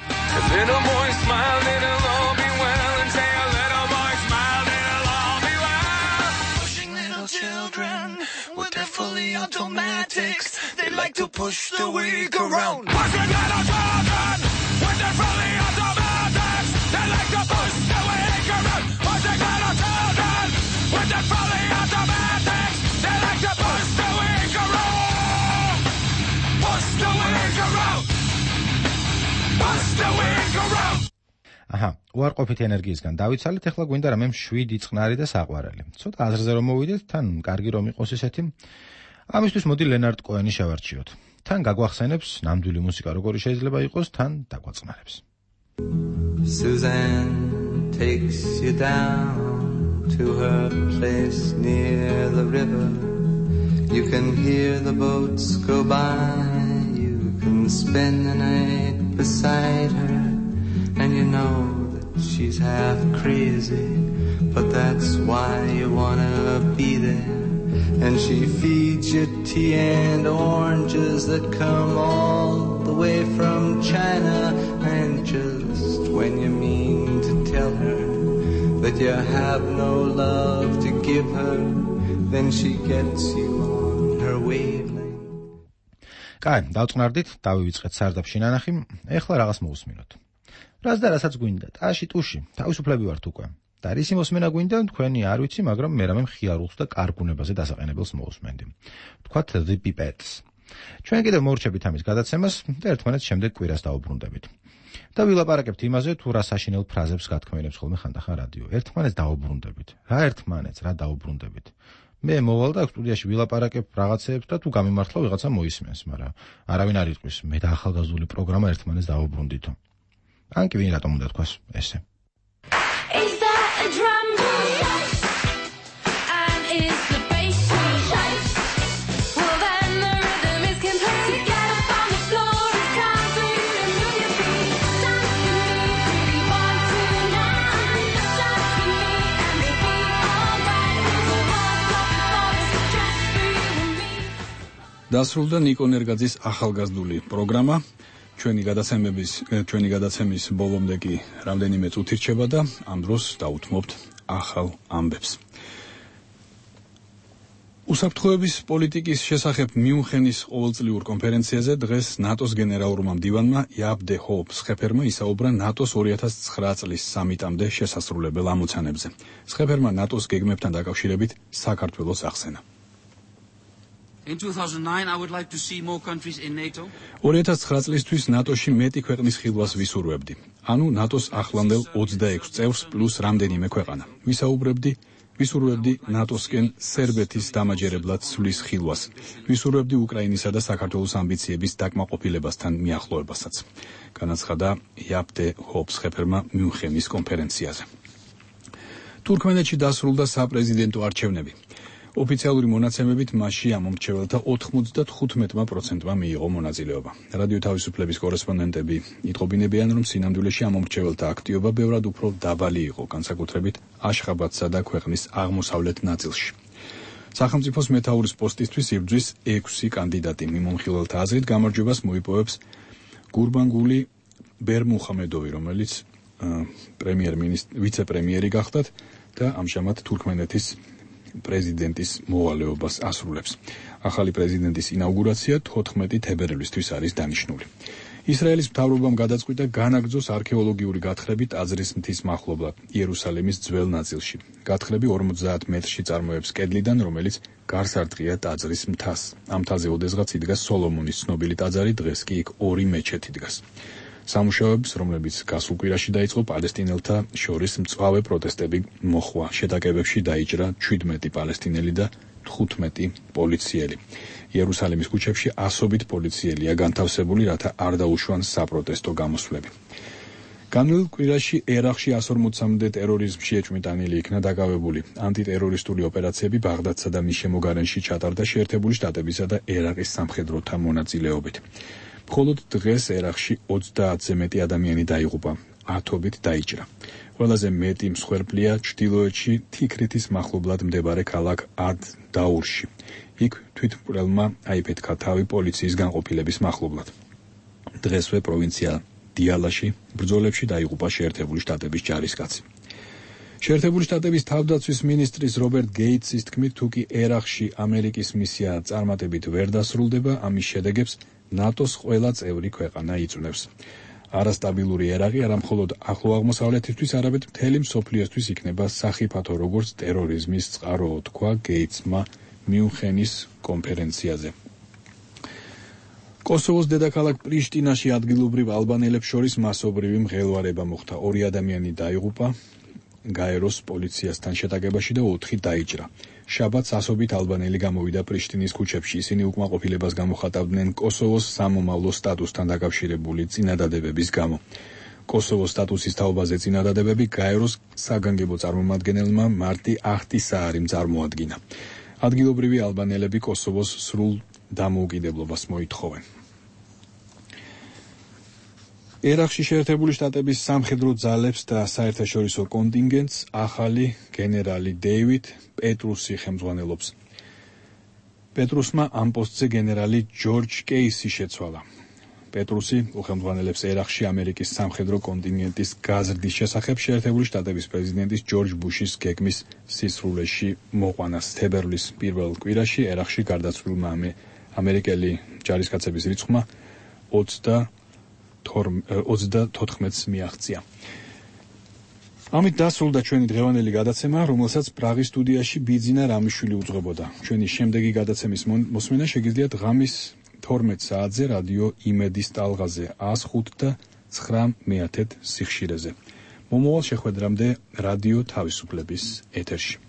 Speaker 4: Fully automatics, they like to push the weak around. Pushing little children with their fully automatics, they like to push the weak around. Pushing little children with their fully automatics, they like to push the weak around. Push the weak around. Push the weak around. უარყოფითი ენერგიისგან დავიცალეთ, ეხლა გვინდა რამე მშვიდი, წყნარი და საყვარელი. ცოტა აზრზე რომ მოვიდეთ, თან კარგი რომ იყოს ისეთი. ამისთვის მოდი ლენარდ კოენი შევარჩიოთ. თან გაგვახსენებს ნამდვილი მუსიკა როგორი შეიძლება იყოს, თან დაგვაწყნარებს. Suzanne takes you down to her place near the river. You can hear the boats go by. You can spend the night beside her. And you know that she's half crazy, but that's why you wanna be there. And she feeds you tea and oranges that come all the way from China. And just when you mean to tell her that you have no love to give her, then she gets you on her wavelength. კაი, დავწყნარდით, დავივიწყეთ სარდაფში ნანახი, ეხლა რაღაც მოვუსმინოთ. რას და რასაც გვინდა, ტაში ტუში, თავისუფლები ვართ უკვე. და რისი მოსმენა გვინდა, თქვენი არ ვიცი, მაგრამ მე რამე მხიარულს და კარგუნებაზე დასაყენებელს მოვუსმენდი. თქვათ The Pipettes. ჩვენ კიდევ მორჩებით ამის გადაცემას და ერთმანეთს შემდეგ კვირას დაუბრუნდებით. და ვილაპარაკებთ იმაზე, თუ რა საშინელ ფრაზებს გათქმელებს ხოლმე ხანდახან რადიო. ერთმანეთს დაუბრუნდებით. რა ერთმანეთს, რა დაუბრუნდებით. მე მოვალ და სტუდიაში ვილაპარაკებ რაღაცეებს და თუ გამიმართლა ვიღაცა მოისმენს, მაგრამ არავინ არ იტყვის, მე და ახალგაზრდული პროგრამა ერთმანეთს დავუბრუნდითო. ან კი ვინ რატომ უნდა თქვას ესე.
Speaker 2: დასრულდა ნიკო ნერგაძის ახალგაზრდული პროგრამა. ჩვენი გადაცემის ბოლომდე კი რამდენიმე წუთი რჩება და ამ დროს დაუთმობთ ახალ ამბებს. უსაფრთხოების პოლიტიკის შესახებ მიუნხენის ყოველწლიურ კონფერენციაზე დღეს ნატოს გენერალურმა მდივანმა იაპ დე ჰოპ სხეფერმა ისაუბრა ნატოს 2009 წლის სამიტამდე შესასრულებელ ამოცანებზე. სხეფერმა ნატოს გეგმებთან დაკავშირებით საქართველოს ახსენა.
Speaker 6: In 2009, I would like to see more countries in NATO.
Speaker 2: 2009 წლისთვის ნატოში მეტი ქვეყნის ხილვას ვისურვებდი. ანუ ნატოს ახლანდელ 26 წევრს პლუს რამდენიმე ქვეყანა. ვისურვებდი ნატოსკენ სერბეთის დამაჯერებლად სვლის ხილვას. ვისურვებდი უკრაინისა და საქართველოს ამბიციების დაკმაყოფილებასთან მიახლოებასაც. განაცხადა იაპ დე ჰოპ სხეფერმა მიუნხენის კონფერენციაზე. თურქმენეთში დასრულდა საპრეზიდენტო არჩევნები. ოფიციალური მონაცემებით მასში ამ მომრჩეველთა 95%-მა მიიღო მონაწილეობა. რადიო თავისუფლების კორესპონდენტები იტყობინებიან, რომ სინამდვილეში ამ მომრჩეველთა აქტივობა ბევრად უფრო დაბალი იყო, განსაკუთრებით აშხაბადსა და ქვეყნის აღმოსავლეთ ნაწილში. სახელმწიფოს მეთაურის პოსტისთვის იბრძვის 6 კანდიდატი. მიმოხილველთა აზრით გამარჯვებას მოიპოვებს გურბანგული ბერმუხამედოვი, რომელიც ვიცე-პრემიერი გახდათ და ამჟამად თურქმენეთის პრეზიდენტის მოვალეობას ასრულებს. ახალი პრეზიდენტის ინაუგურაცია 14 თებერვლისთვის არის დანიშნული. ისრაელის მთავრობამ გადაწყვიტა განაგრძოს არქეოლოგიური გათხრები ტაძრის მთის მახლობლად იერუსალიმის ძველ ნაწილში. გათხრები 50 მეტრში წარმოებს კედლიდან, რომელიც გარს არტყია ტაძრის მთას. ამ მთაზე ოდესღაც იდგა სოლომონის ცნობილი ტაძარი, დღეს კი იქ 2 მეჩეთი დგას. სამუშაოებს, რომლებიც გასულ კვირაში დაიწყო, პალესტინელთა შორის მწვავე პროტესტები მოხვა. შეტაკებებში დაიჭრა 17 პალესტინელი და 15 პოლიციელი. იერუსალიმის ქუჩებში ასობით პოლიციელია განთავსებული, რათა არ დაუშვან საპროტესტო გამოსვლები. განვლილ კვირაში ერაყში 140-მდე ტერორიზმში ეჭვმიტანილი იქნა დაკავებული. ანტიტერორისტული ოპერაციები ბაღდადსა და მის შემოგარენში ჩატარდა შეერთებული შტატებისა და ერაყის სამხედროთა მონაწილეობით. მხოლოდ დღეს ერაყში 30-ზე მეტი ადამიანი დაიღუპა, 10-ობით დაიჭრა. ყველაზე მეტი მსხვერპლია ჩრდილოეთში თიქრეთის მახლობლად მდებარე ქალაქ ად-დაურში. იქ თვითმკვლელმა აიფეთქა თავი პოლიციის განყოფილების მახლობლად. დღესვე პროვინცია დიალაში ბრძოლებში დაიღუპა შეერთებული შტატების ჯარისკაცი. შეერთებული შტატების თავდაცვის მინისტრის რობერტ გეიტსის თქმით, თუ კი ერაყში ამერიკის მისია წარმატებით ვერ დასრულდება, ამის შედეგებს ნატოს ყველა წევრი ქვეყანა იწვნევს. არასტაბილური ერაყი არა მხოლოდ ახლო აღმოსავლეთისთვის, არამედ მთელი მსოფლიოსთვის იქნება სახიფათო, როგორც ტერორიზმის წყარო, თქვა გეიტსმა მიუნხენის კონფერენციაზე. კოსოვოს დედაქალაქ პრიშტინაში ადგილობრივ ალბანელებს შორის მასობრივი მღელვარება მოხდა. 2 ადამიანი დაიღუპა გაეროს პოლიციასთან შეტაკებაში და 4 დაიჭრა. შაბათს ასობით ალბანელი გამოვიდა პრიშტინის ქუჩებში. ისინი უკმაყოფილებას გამოხატავდნენ კოსოვოს სამომავლო სტატუსთან დაკავშირებული წინადადებების გამო. კოსოვოს სტატუსის თაობაზე წინადადებები გაეროს საგანგებო წარმომადგენელმა მარტი ახტისაარიმ წარმოადგინა. ადგილობრივი ალბანელები კოსოვოს სრულ დამოუკიდებლობას მოითხოვენ. ერაყში შეერთებული შტატების სამხედრო ძალებს და საერთაშორისო კონტინგენტს ახალი გენერალი დეივიდ პეტრუსი ხელმძღვანელობს. პეტრუსმა ამ პოსტზე გენერალი ჯორჯ კეისი შეცვალა. პეტრუსი უხელმძღვანელებს ერაყში ამერიკის სამხედრო კონტინგენტის გაზრდის შესახებ შეერთებული შტატების პრეზიდენტის ჯორჯ ბუშის გეგმის სისრულეში მოყვანას. თებერვლის პირველ კვირაში ერაყში გარდაცვლილმა ამერიკელი ჯარისკაცების რიცხვმა 34-ს მიაღწია. ამით დასრულდა ჩვენი დღევანდელი გადაცემა, რომელსაც პრაღის სტუდიაში ბიძინა რამიშვილი უძღვებოდა. ჩვენი შემდეგი გადაცემის მოსმენა შეგიძლიათ ღამის 12 საათზე რადიო იმედის ტალღაზე 105 და 9 სიხშირეზე. მომავალ შეხვედრამდე რადიო თავისუფლების ეთერში.